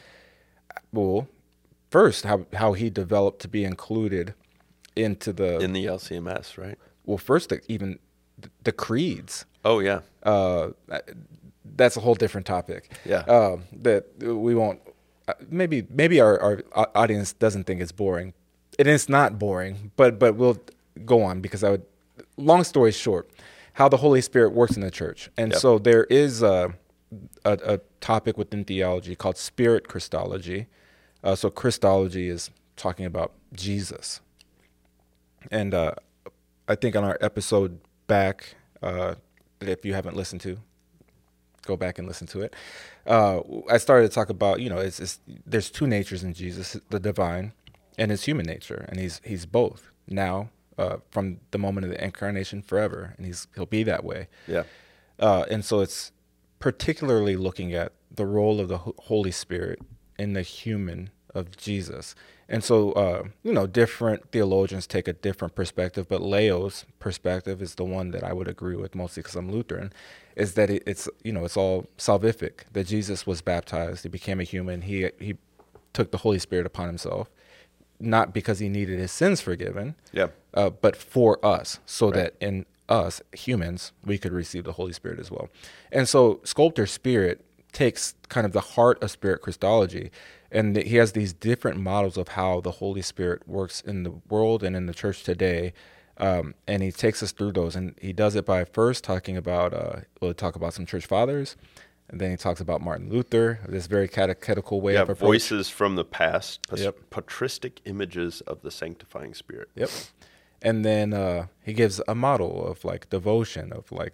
first, how he developed to be included in the LCMS, right? Well, first, even the creeds. Oh, yeah. That's a whole different topic. Yeah. That we won't. Maybe our audience doesn't think it's boring. It is not boring, but we'll go on, because long story short, how the Holy Spirit works in the church. And so there is a topic within theology called Spirit Christology. So Christology is talking about Jesus. And I think on our episode back, that if you haven't listened to, go back and listen to it. I started to talk about, there's two natures in Jesus, the divine and his human nature, and he's both now, from the moment of the incarnation forever, and he'll be that way. Yeah. And so it's particularly looking at the role of the Holy Spirit in the human of Jesus. And so, different theologians take a different perspective, but Leo's perspective is the one that I would agree with, mostly because I'm Lutheran, is that it's all salvific, that Jesus was baptized, he became a human, he took the Holy Spirit upon himself, not because he needed his sins forgiven, but for us, so that in us, humans, we could receive the Holy Spirit as well. And so Sculptor Spirit takes kind of the heart of Spirit Christology, and he has these different models of how the Holy Spirit works in the world and in the church today. And he takes us through those, and he does it by first talking about, we'll talk about some church fathers, and then he talks about Martin Luther, this very catechetical way of approach. Voices from the past, patristic images of the sanctifying Spirit. Yep. And then he gives a model of like devotion, of like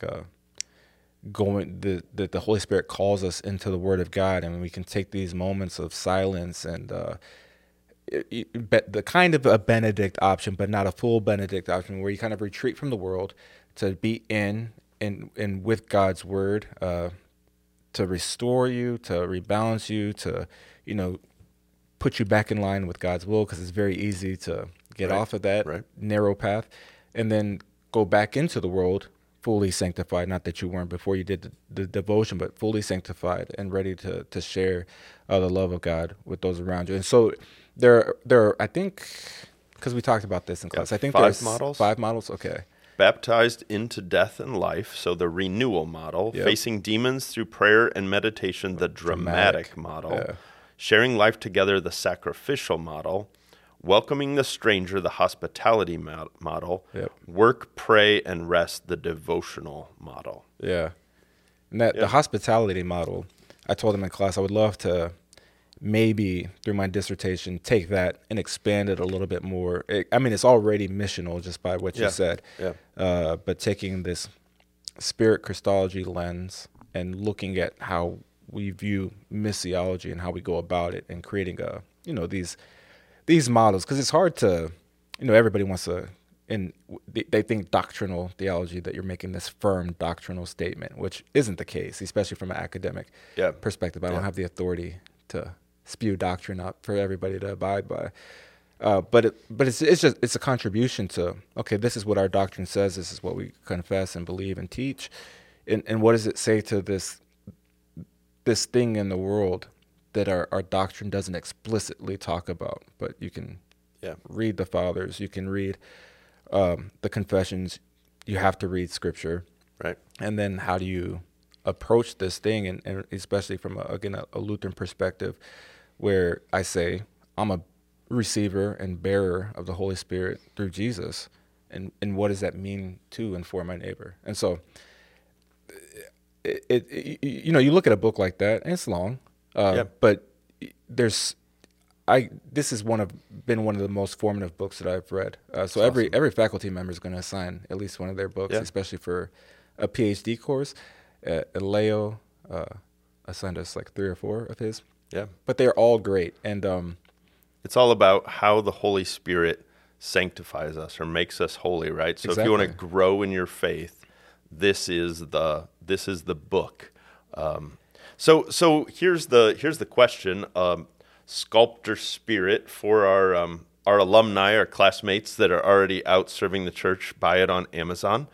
that the Holy Spirit calls us into the Word of God, and we can take these moments of silence and the kind of a Benedict option, but not a full Benedict option, where you kind of retreat from the world to be in with God's Word, restore you, to rebalance you, to, put you back in line with God's will, because it's very easy to get off of that narrow path and then go back into the world fully sanctified. Not that you weren't before you did the devotion, but fully sanctified and ready to share the love of God with those around you. And so there are, I think, because we talked about this in class, I think there's 5 models. Okay. Baptized into death and life, so the renewal model. Yep. Facing demons through prayer and meditation, the dramatic model. Yeah. Sharing life together, the sacrificial model. Welcoming the stranger, the hospitality model. Yep. Work, pray, and rest, the devotional model. Yeah. And the hospitality model, I told them in class, I would love to maybe through my dissertation take that and expand it a little bit more. It's already missional just by what you said. Yeah. But taking this spirit Christology lens and looking at how we view missiology and how we go about it, and creating these models, because it's hard to, everybody wants to, and they think doctrinal theology, that you're making this firm doctrinal statement, which isn't the case, especially from an academic perspective. I don't have the authority to spew doctrine out for everybody to abide by. But it's a contribution to, okay, this is what our doctrine says, this is what we confess and believe and teach, and what does it say to this thing in the world that our doctrine doesn't explicitly talk about, but you can read the fathers, you can read the confessions, you have to read scripture, right? And then how do you approach this thing, and especially from a Lutheran perspective, where I say I'm a receiver and bearer of the Holy Spirit through Jesus, and what does that mean to and for my neighbor? And so you look at a book like that, and it's long, but this has been one of the most formative books that I've read. So every faculty member is going to assign at least one of their books, especially for a PhD course. Leo assigned us like 3 or 4 of his. Yeah, but they're all great, and it's all about how the Holy Spirit sanctifies us or makes us holy, right? So if you want to grow in your faith, this is the book. So here's the question: Sculptor Spirit, for our alumni, our classmates that are already out serving the church, buy it on Amazon.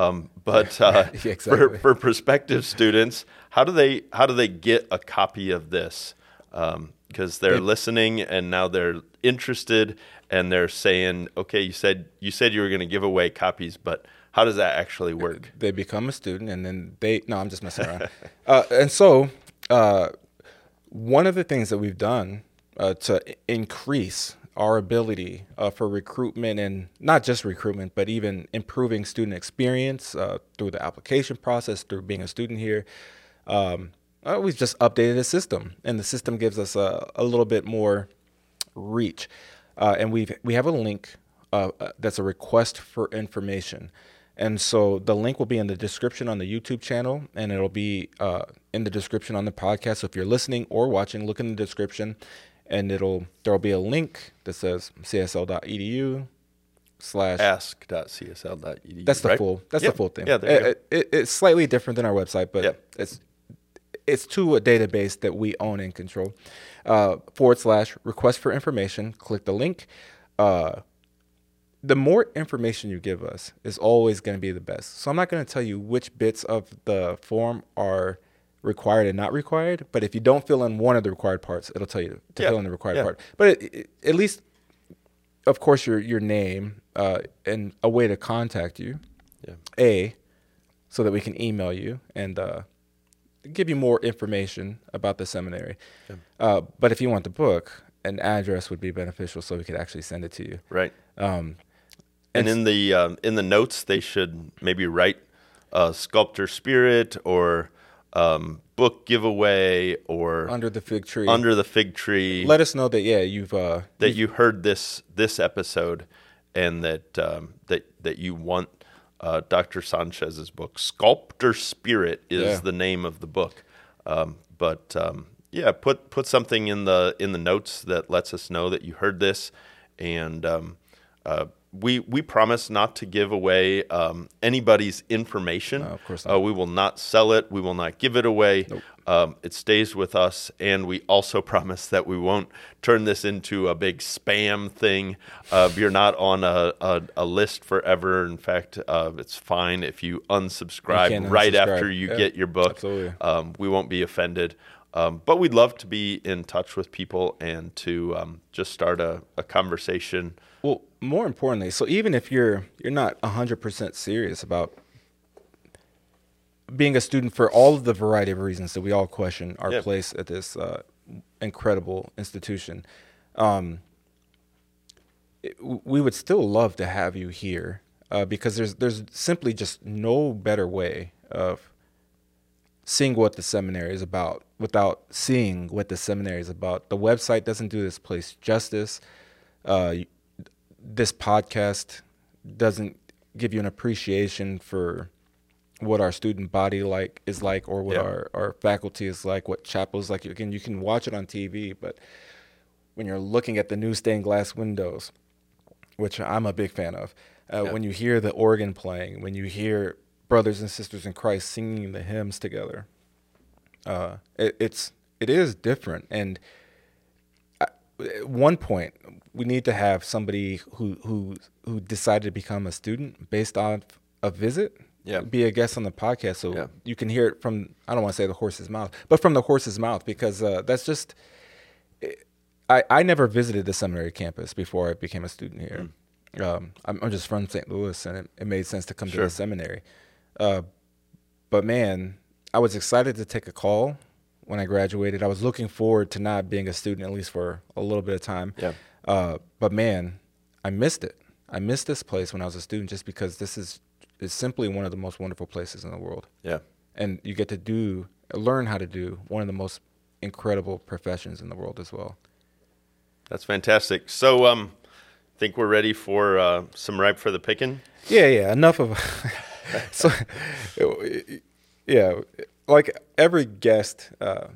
For prospective students, how do they get a copy of this? Because they're listening and now they're interested and they're saying, okay, you said you were going to give away copies, but how does that actually work? They become a student, and then I'm just messing around. And so one of the things that we've done to increase our ability for recruitment, and not just recruitment, but even improving student experience through the application process, through being a student here, we've just updated the system, and the system gives us a little bit more reach. And we have a link that's a request for information. And so the link will be in the description on the YouTube channel, and it'll be in the description on the podcast. So if you're listening or watching, look in the description, and there'll be a link that says csl.edu/ ask.csl.edu. That's the full. That's the full thing. Yeah, it's slightly different than our website, but it's to a database that we own and control. / request for information. Click the link. The more information you give us is always going to be the best. So I'm not going to tell you which bits of the form are required and not required, but if you don't fill in one of the required parts, it'll tell you to fill in the required part. But at least, of course, your name and a way to contact you, so that we can email you and give you more information about the seminary. But if you want the book, an address would be beneficial so we could actually send it to you. Right. And in the notes, they should maybe write Sculptor Spirit or book giveaway or Under the Fig Tree. Under the Fig Tree. Let us know that you've you heard this episode, and that you want Dr. Sanchez's book. Sculptor Spirit is the name of the book. Put something in the notes that lets us know that you heard this, and we promise not to give away anybody's information. No, of course not. We will not sell it. We will not give it away. Nope. It stays with us, and we also promise that we won't turn this into a big spam thing. You're not on a list forever. In fact, it's fine if you unsubscribe right after you get your book. Absolutely. We won't be offended. But we'd love to be in touch with people and to just start a conversation. Well, more importantly, so even if you're not 100% serious about being a student for all of the variety of reasons that we all question our place at this incredible institution, we would still love to have you here because there's simply just no better way of seeing what the seminary is about without seeing what the seminary is about. The website doesn't do this place justice. This podcast doesn't give you an appreciation for what our student body is like, or what our faculty is like, what chapel is like. Again, you can watch it on TV, but when you're looking at the new stained glass windows, which I'm a big fan of, when you hear the organ playing, when you hear brothers and sisters in Christ singing the hymns together, it is different. And at one point, we need to have somebody who decided to become a student based on a visit. Be a guest on the podcast so you can hear it from, I don't want to say the horse's mouth, but from the horse's mouth, because that's just, I never visited the seminary campus before I became a student here. I'm just from St. Louis, and it made sense to come to the seminary. But man, I was excited to take a call when I graduated. I was looking forward to not being a student, at least for a little bit of time. But man, I missed it. I missed this place when I was a student just because this is simply one of the most wonderful places in the world. And you get to learn how to do one of the most incredible professions in the world as well. That's fantastic. So, think we're ready for some ripe for the picking? Yeah. Enough of. So, like every guest,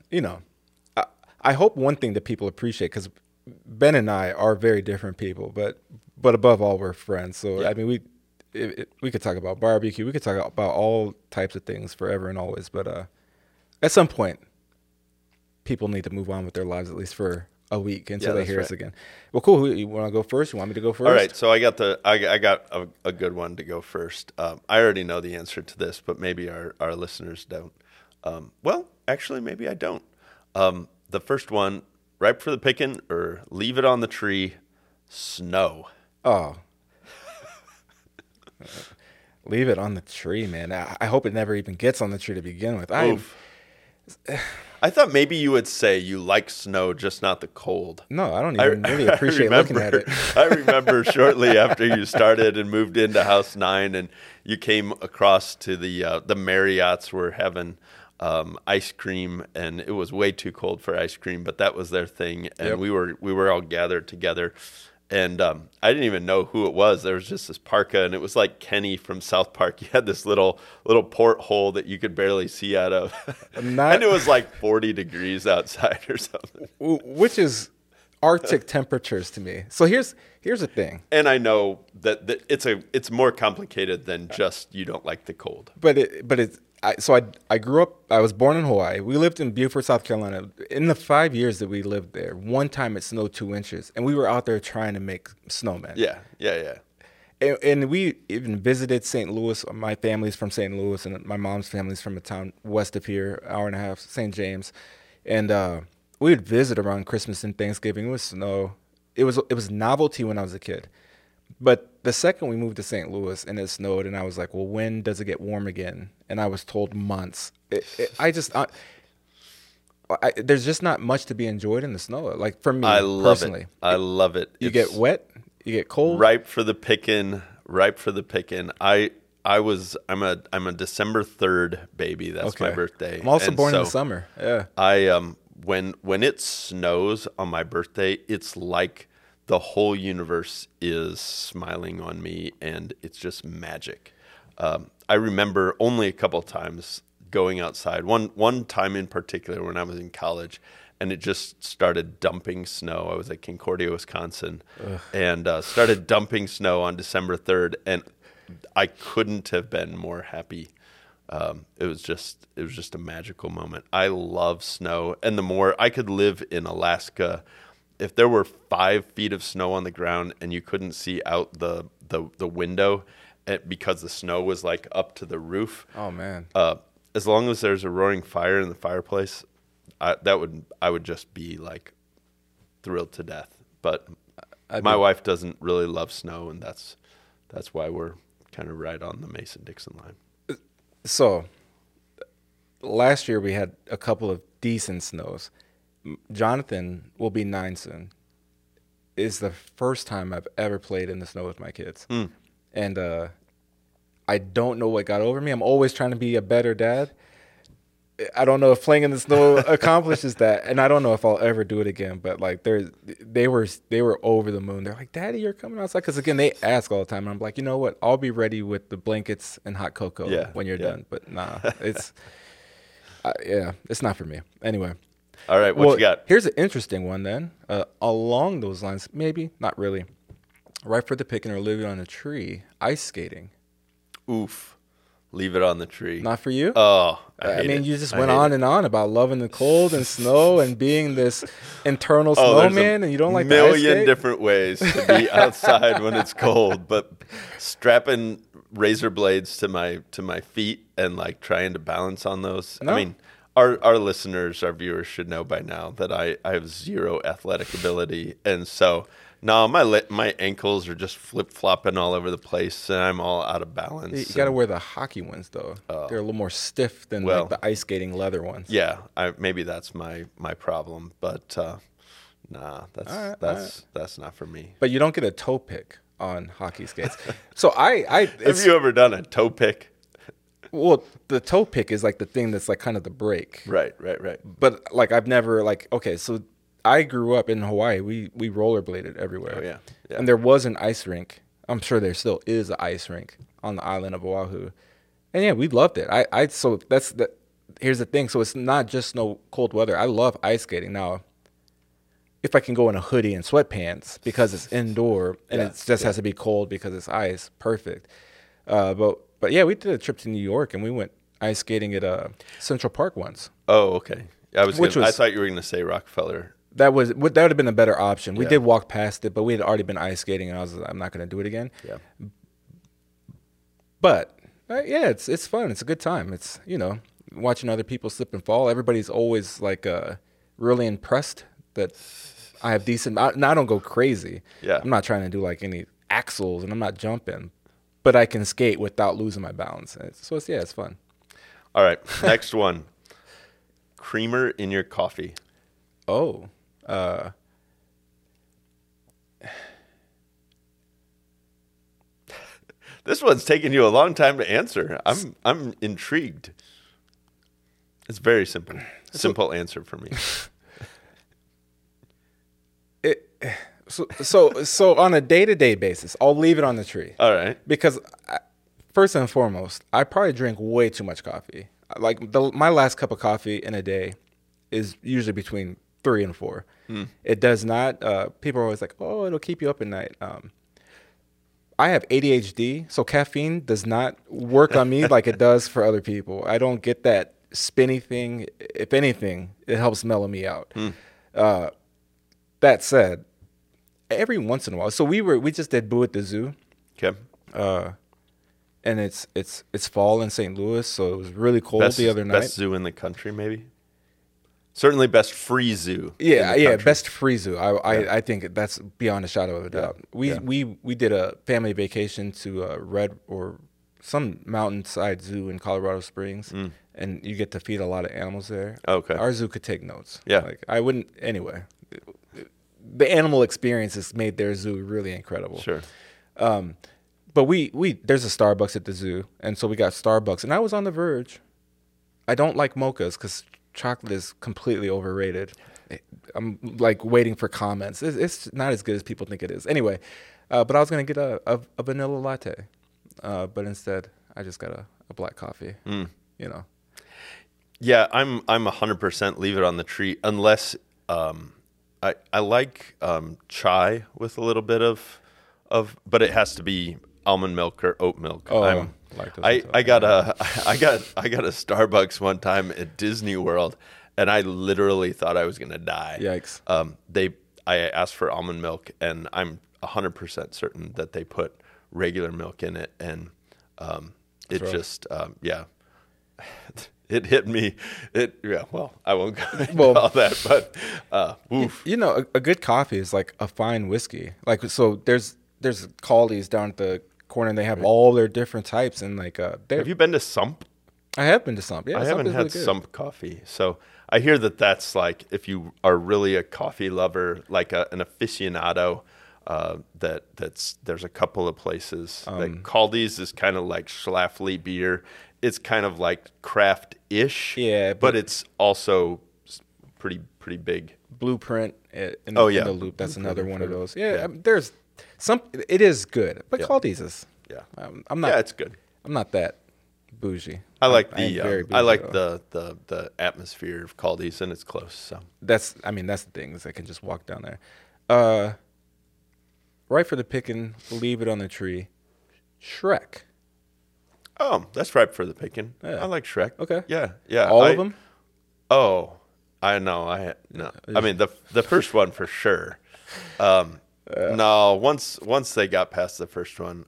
I hope one thing that people appreciate, because Ben and I are very different people, but above all, we're friends. So I mean, we could talk about barbecue. We could talk about all types of things forever and always. But at some point, people need to move on with their lives, at least for a week, until they hear us again. Well, cool. You want to go first? You want me to go first? All right. So I got a good one to go first. I already know the answer to this, but maybe our listeners don't. Well, actually, maybe I don't. The first one, ripe for the picking or leave it on the tree, snow. Oh. Leave it on the tree, man. I hope it never even gets on the tree to begin with. I thought maybe you would say you like snow, just not the cold. No, I don't even really appreciate looking at it. I remember shortly after you started and moved into House 9, and you came across to the Marriotts were having ice cream, and it was way too cold for ice cream, but that was their thing, and we were all gathered together. And I didn't even know who it was. There was just this parka, and it was like Kenny from South Park. He had this little porthole that you could barely see out of. And it was like 40 degrees outside or something. Which is Arctic temperatures to me. So here's the thing. And I know that it's more complicated than just you don't like the cold. I grew up, I was born in Hawaii. We lived in Beaufort, South Carolina. In the 5 years that we lived there, one time it snowed 2 inches, and we were out there trying to make snowmen. Yeah. And we even visited St. Louis. My family's from St. Louis, and my mom's family's from a town west of here, hour and a half, St. James. And we would visit around Christmas and Thanksgiving. It was snow. It was novelty when I was a kid. But the second we moved to St. Louis and it snowed, and I was like, well, when does it get warm again? And I was told months. There's just not much to be enjoyed in the snow. Like for me, personally. I love it. You get wet, you get cold. Ripe for the picking. I'm a December 3rd baby. That's my birthday. I'm also born in the summer. Yeah. When it snows on my birthday, it's like the whole universe is smiling on me, and it's just magic. I remember only a couple of times going outside. One time in particular when I was in college, and it just started dumping snow. I was at Concordia, Wisconsin, and started dumping snow on December 3rd, and I couldn't have been more happy It was just a magical moment. I love snow, and the more I could live in Alaska, if there were 5 feet of snow on the ground and you couldn't see out the window, because the snow was like up to the roof. Oh man! As long as there's a roaring fire in the fireplace, I would just be like thrilled to death. But my wife doesn't really love snow, and that's why we're kind of right on the Mason-Dixon line. So last year we had a couple of decent snows. Jonathan will be 9 soon. It's the first time I've ever played in the snow with my kids. And I don't know what got over me. I'm always trying to be a better dad. I don't know if playing in the snow accomplishes that, and I don't know if I'll ever do it again. But like they were over the moon. They're like, "Daddy, you're coming outside." Because again, they ask all the time. And I'm like, you know what? I'll be ready with the blankets and hot cocoa when you're done. But nah, it's it's not for me. Anyway. All right, what you got? Here's an interesting one then. Along those lines, maybe not really. Right for the picking or leave it on a tree. Ice skating. Oof. Leave it on the tree. Not for you? Oh, I mean, you just went on and on about loving the cold and snow and being this internal snowman, and you don't like the ice skate? Million different ways to be outside when it's cold, but strapping razor blades to my feet and like trying to balance on those. No. I mean, our listeners, our viewers should know by now that I have zero athletic ability, and so. No, my ankles are just flip-flopping all over the place, and I'm all out of balance. You got to wear the hockey ones, though. They're a little more stiff than like the ice skating leather ones. Yeah, maybe that's my problem, but nah, that's not for me. But you don't get a toe pick on hockey skates. So have you ever done a toe pick? Well, the toe pick is like the thing that's like kind of the break. Right. But like I've never so I grew up in Hawaii. We rollerbladed everywhere. Oh, yeah. And there was an ice rink. I'm sure there still is an ice rink on the island of Oahu. And yeah, we loved it. So here's the thing. So it's not just no cold weather. I love ice skating. Now, if I can go in a hoodie and sweatpants because it's indoor and it just has to be cold because it's ice, perfect. But yeah, we did a trip to New York and we went ice skating at Central Park once. Oh, okay. I thought you were going to say Rockefeller. That would have been a better option. We did walk past it, but we had already been ice skating, and I'm not going to do it again. Yeah. But it's fun. It's a good time. It's watching other people slip and fall. Everybody's always like really impressed that I have decent. I don't go crazy. Yeah. I'm not trying to do like any axles, and I'm not jumping, but I can skate without losing my balance. So it's fun. All right, next one. Creamer in your coffee. Oh. This one's taking you a long time to answer. I'm intrigued. It's very simple. Simple answer for me. So on a day-to-day basis, I'll leave it on the tree. All right. Because first and foremost, I probably drink way too much coffee. Like my last cup of coffee in a day is usually between 3 and 4. It does not. People are always like, "Oh, it'll keep you up at night." I have ADHD, so caffeine does not work on me like it does for other people. I don't get that spinny thing. If anything, it helps mellow me out. That said, every once in a while, so we just did Boo at the Zoo. Okay. And it's fall in St. Louis, so it was really cold the other night. Best zoo in the country, maybe. Certainly best free zoo. Yeah, best free zoo. I think that's beyond a shadow of a doubt. We did a family vacation to some mountainside zoo in Colorado Springs, and you get to feed a lot of animals there. Okay. Our zoo could take notes. Yeah. Like I wouldn't anyway. The animal experience has made their zoo really incredible. Sure. But there's a Starbucks at the zoo, and so we got Starbucks, and I was on the verge. I don't like mochas because chocolate is completely overrated. I'm like waiting for comments. It's not as good as people think it is. Anyway, but I was going to get a vanilla latte, but instead I just got a black coffee, Yeah, I'm 100% leave it on the tree unless I like chai with a little bit of, but it has to be almond milk or oat milk. Oh, I got a Starbucks one time at Disney World, and I literally thought I was gonna die. Yikes. I asked for almond milk, and I'm 100% certain that they put regular milk in it, and it just it hit me. Well, I won't go into all that, but oof. You know, a good coffee is like a fine whiskey. Like, so there's Caldies down at the corner, and they have all their different types, and like Have you been to Sump? I have been to Sump. Yeah, I haven't had really Sump coffee, so I hear that's like, if you are really a coffee lover, like an aficionado, there's a couple of places. Like Caldi's is kind of like Schlafly beer. It's kind of like craft-ish, yeah, but it's also pretty big. Blueprint in the Loop. That's Blueprint another one of those. Yeah, yeah. I mean, there's some. It is good, but Caldi's is. Yeah, I'm not. Yeah, it's good. I'm not that bougie. I like I like the atmosphere of Caldi's, and it's close. So that's the thing, is I can just walk down there. Right for the picking, leave it on the tree. Shrek. Oh, that's ripe for the picking. Yeah. I like Shrek. Okay. Yeah. All of them? Oh, I know. No. I mean the first one for sure. No, once they got past the first one,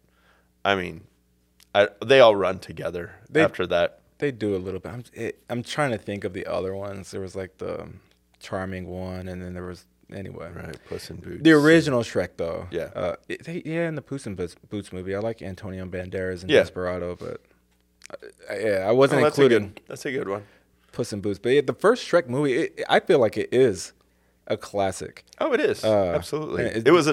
they all run together after that. They do a little bit. I'm trying to think of the other ones. There was like the Charming one, and then there was Right, Puss in Boots. The original Shrek, though. Yeah. In the Puss in Boots movie, I like Antonio Banderas and Desperado, but I wasn't including. That's a good one. Puss in Boots, but the first Shrek movie, I feel like it is a classic. Oh, it is absolutely. It was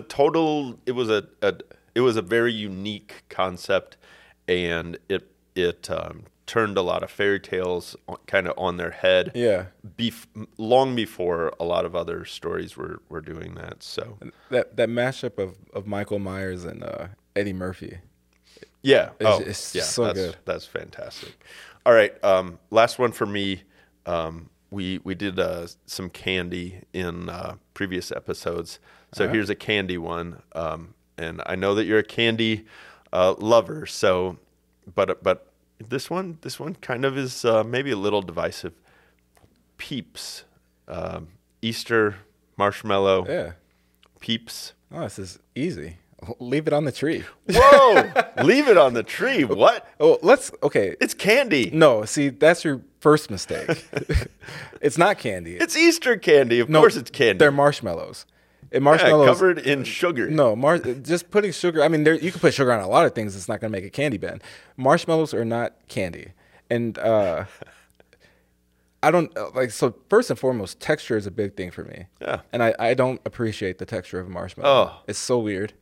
a very unique concept, and it turned a lot of fairy tales kind of on their head. Yeah. Long before a lot of other stories were doing that. So that mashup of Michael Myers and Eddie Murphy. Yeah. It's so good. That's fantastic. All right. Last one for me. We did some candy in previous episodes. So here's a candy one. And I know that you're a candy lover. So, but this one kind of is maybe a little divisive. Peeps, Easter marshmallow. Yeah. Peeps. Oh, this is easy. Leave it on the tree. Whoa! Leave it on the tree. What? Oh, okay. It's candy. No, see, that's your first mistake. It's not candy. It's Easter candy. Of course it's candy. They're marshmallows. And marshmallows covered in sugar. No, just putting sugar. I mean, you can put sugar on a lot of things. It's not going to make a candy band. Marshmallows are not candy. And I don't like. So first and foremost, texture is a big thing for me. Yeah. And I don't appreciate the texture of a marshmallow. Oh. It's so weird.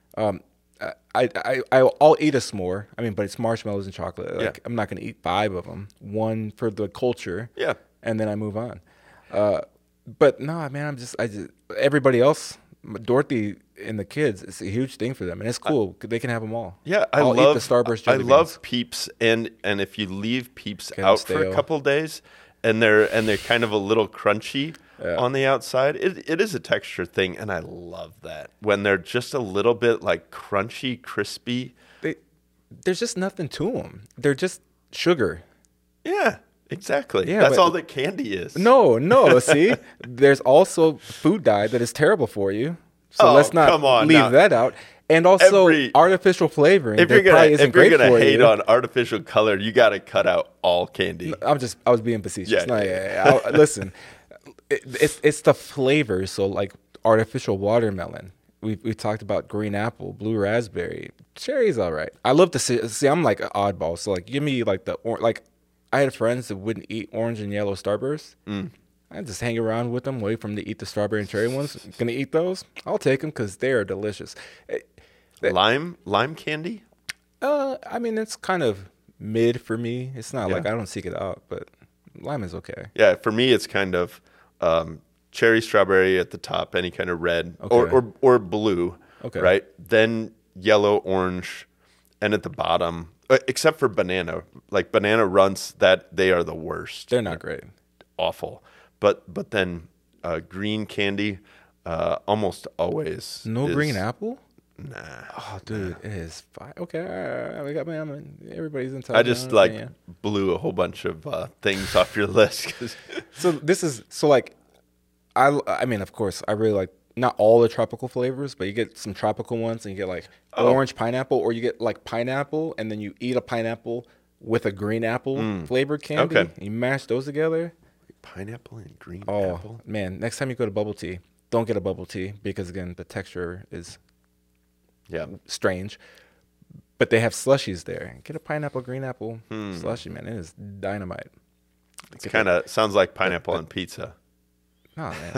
I'll eat a s'more. I mean, but it's marshmallows and chocolate. Like, I'm not going to eat 5 of them. One for the culture. Yeah. And then I move on. But no, man, everybody else, Dorothy and the kids, it's a huge thing for them, and it's cool. They can have them all. Yeah, I'll eat the Starburst jelly beans. love Peeps, and if you leave Peeps out for a couple days, and they're kind of a little crunchy on the outside, it is a texture thing, and I love that when they're just a little bit like crunchy, crispy. There's just nothing to them. They're just sugar. Yeah. Exactly. Yeah, that's all that candy is. No. See, there's also food dye that is terrible for you. So let's not leave that out. And also artificial flavoring. If you're gonna hate on artificial color, you got to cut out all candy. I was being facetious. Listen, it's the flavors. So like artificial watermelon. We talked about green apple, blue raspberry, cherry's all right. I love to see. I'm like an oddball. So like, give me like I had friends that wouldn't eat orange and yellow Starburst. I just hang around with them, wait for them to eat the strawberry and cherry ones. Gonna eat those? I'll take them because they are delicious. Lime candy? I mean, it's kind of mid for me. It's not like I don't seek it out, but lime is okay. Yeah, for me, it's kind of cherry, strawberry at the top, any kind of red or blue. Okay. Right? Then yellow, orange, and at the bottom. Except for banana, like banana runts, that they are the worst. They're not great. Awful. But then green candy, almost always. No green apple? Nah. Oh, dude, it is fine. Okay, all right. Everybody's entitled. I just blew a whole bunch of things off your list. I mean, of course, I really like not all the tropical flavors, but you get some tropical ones, and you get like orange pineapple, or you get like pineapple, and then you eat a pineapple with a green apple flavored candy. Okay. You mash those together. Pineapple and green Oh, apple. man. Next time you go to bubble tea, don't get a bubble tea because, again, the texture is strange. But they have slushies there. Get a pineapple, green apple slushie, man. It is dynamite. It kind of sounds like pineapple on pizza. Oh, man.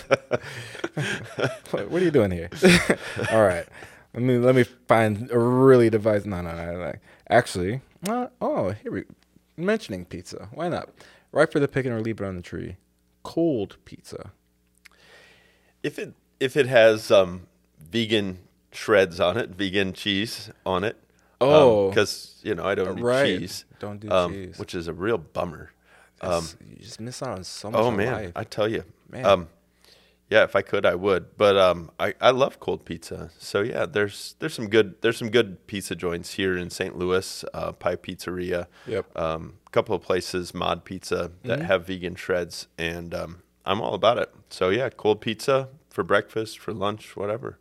What are you doing here? All right. Let me find a really device. No. Actually, here we mentioning pizza. Why not? Right for the picking or leave it on the tree. Cold pizza. If it has vegan shreds on it, vegan cheese on it. Because I don't do cheese. Don't do cheese, which is a real bummer. You just miss out on so much. Oh man, life. I tell you, man. Yeah, if I could, I would. But I love cold pizza. So yeah, there's some good pizza joints here in St. Louis. Pie Pizzeria. Yep. A couple of places, Mod Pizza, that have vegan shreds, and I'm all about it. So yeah, cold pizza for breakfast, for lunch, whatever.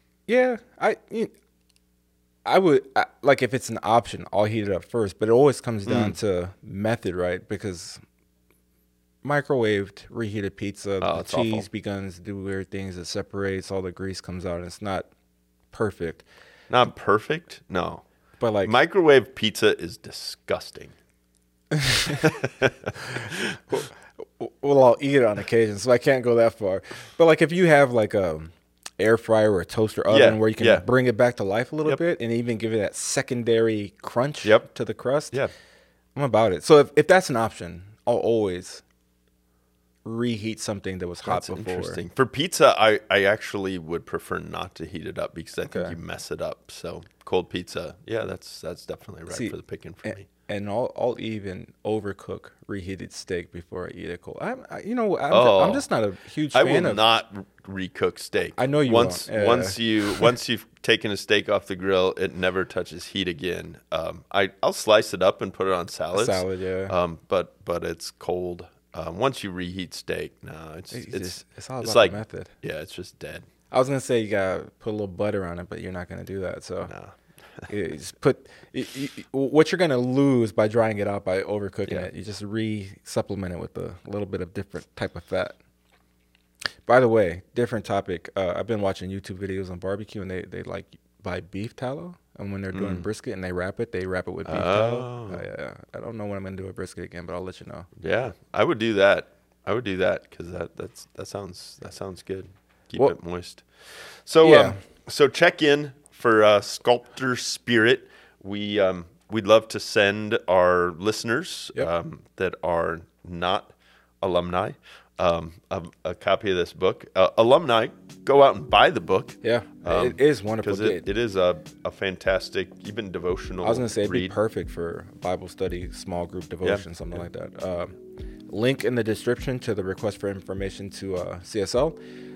I would like if it's an option, I'll heat it up first. But it always comes down to method, right? Because microwaved, reheated pizza, the cheese awful. begins to do weird things. It separates, all the grease comes out, and it's not perfect. Not perfect, no. But like microwave pizza is disgusting. Well, I'll eat it on occasion, so I can't go that far. But like if you have like a air fryer or a toaster oven where you can bring it back to life a little bit and even give it that secondary crunch to the crust, I'm about it. So if that's an option, I'll always reheat something that was hot before. Interesting. For pizza, I actually would prefer not to heat it up because I think you mess it up. So cold pizza, that's definitely right for the picking for me. And I'll even overcook reheated steak before I eat it cold. I'm just not a huge fan of. I will not recook steak. I know you once won't. once you've taken a steak off the grill, it never touches heat again. I'll slice it up and put it on salads. Salad, yeah. But it's cold. Once you reheat steak, no, it's all about like the method. Yeah, it's just dead. I was gonna say you gotta put a little butter on it, but you're not gonna do that. So no. You just what you're gonna lose by drying it out by overcooking it. You just supplement it with a little bit of different type of fat. By the way, different topic. I've been watching YouTube videos on barbecue, and they like buy beef tallow, and when they're doing brisket and they wrap it with beef tallow. I don't know when I'm gonna do a brisket again, but I'll let you know. Yeah, I would do that. Because that sounds good. Keep it moist. So so check in for Sculptor Spirit. We'd love to send our listeners that are not alumni a copy of this book. Alumni, go out and buy the book. Yeah, it is wonderful. Because it is a fantastic, even devotional. I was going to say it'd read. be perfect for Bible study, small group devotion, something like that. Link in the description to the request for information to CSL.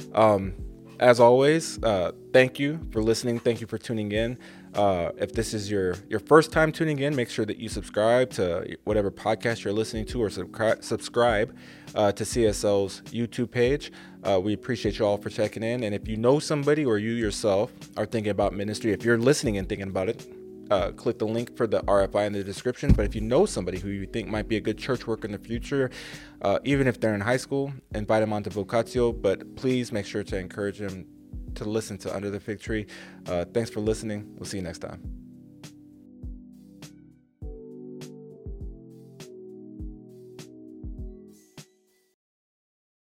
As always, thank you for listening. Thank you for tuning in. If this is your first time tuning in, make sure that you subscribe to whatever podcast you're listening to, or subscribe to CSL's YouTube page. We appreciate you all for checking in. And if you know somebody or you yourself are thinking about ministry, if you're listening and thinking about it, click the link for the RFI in the description. But if you know somebody who you think might be a good church worker in the future, even if they're in high school, invite them onto Vocatio. But please make sure to encourage them to listen to Under the Fig Tree. Thanks for listening. We'll see you next time.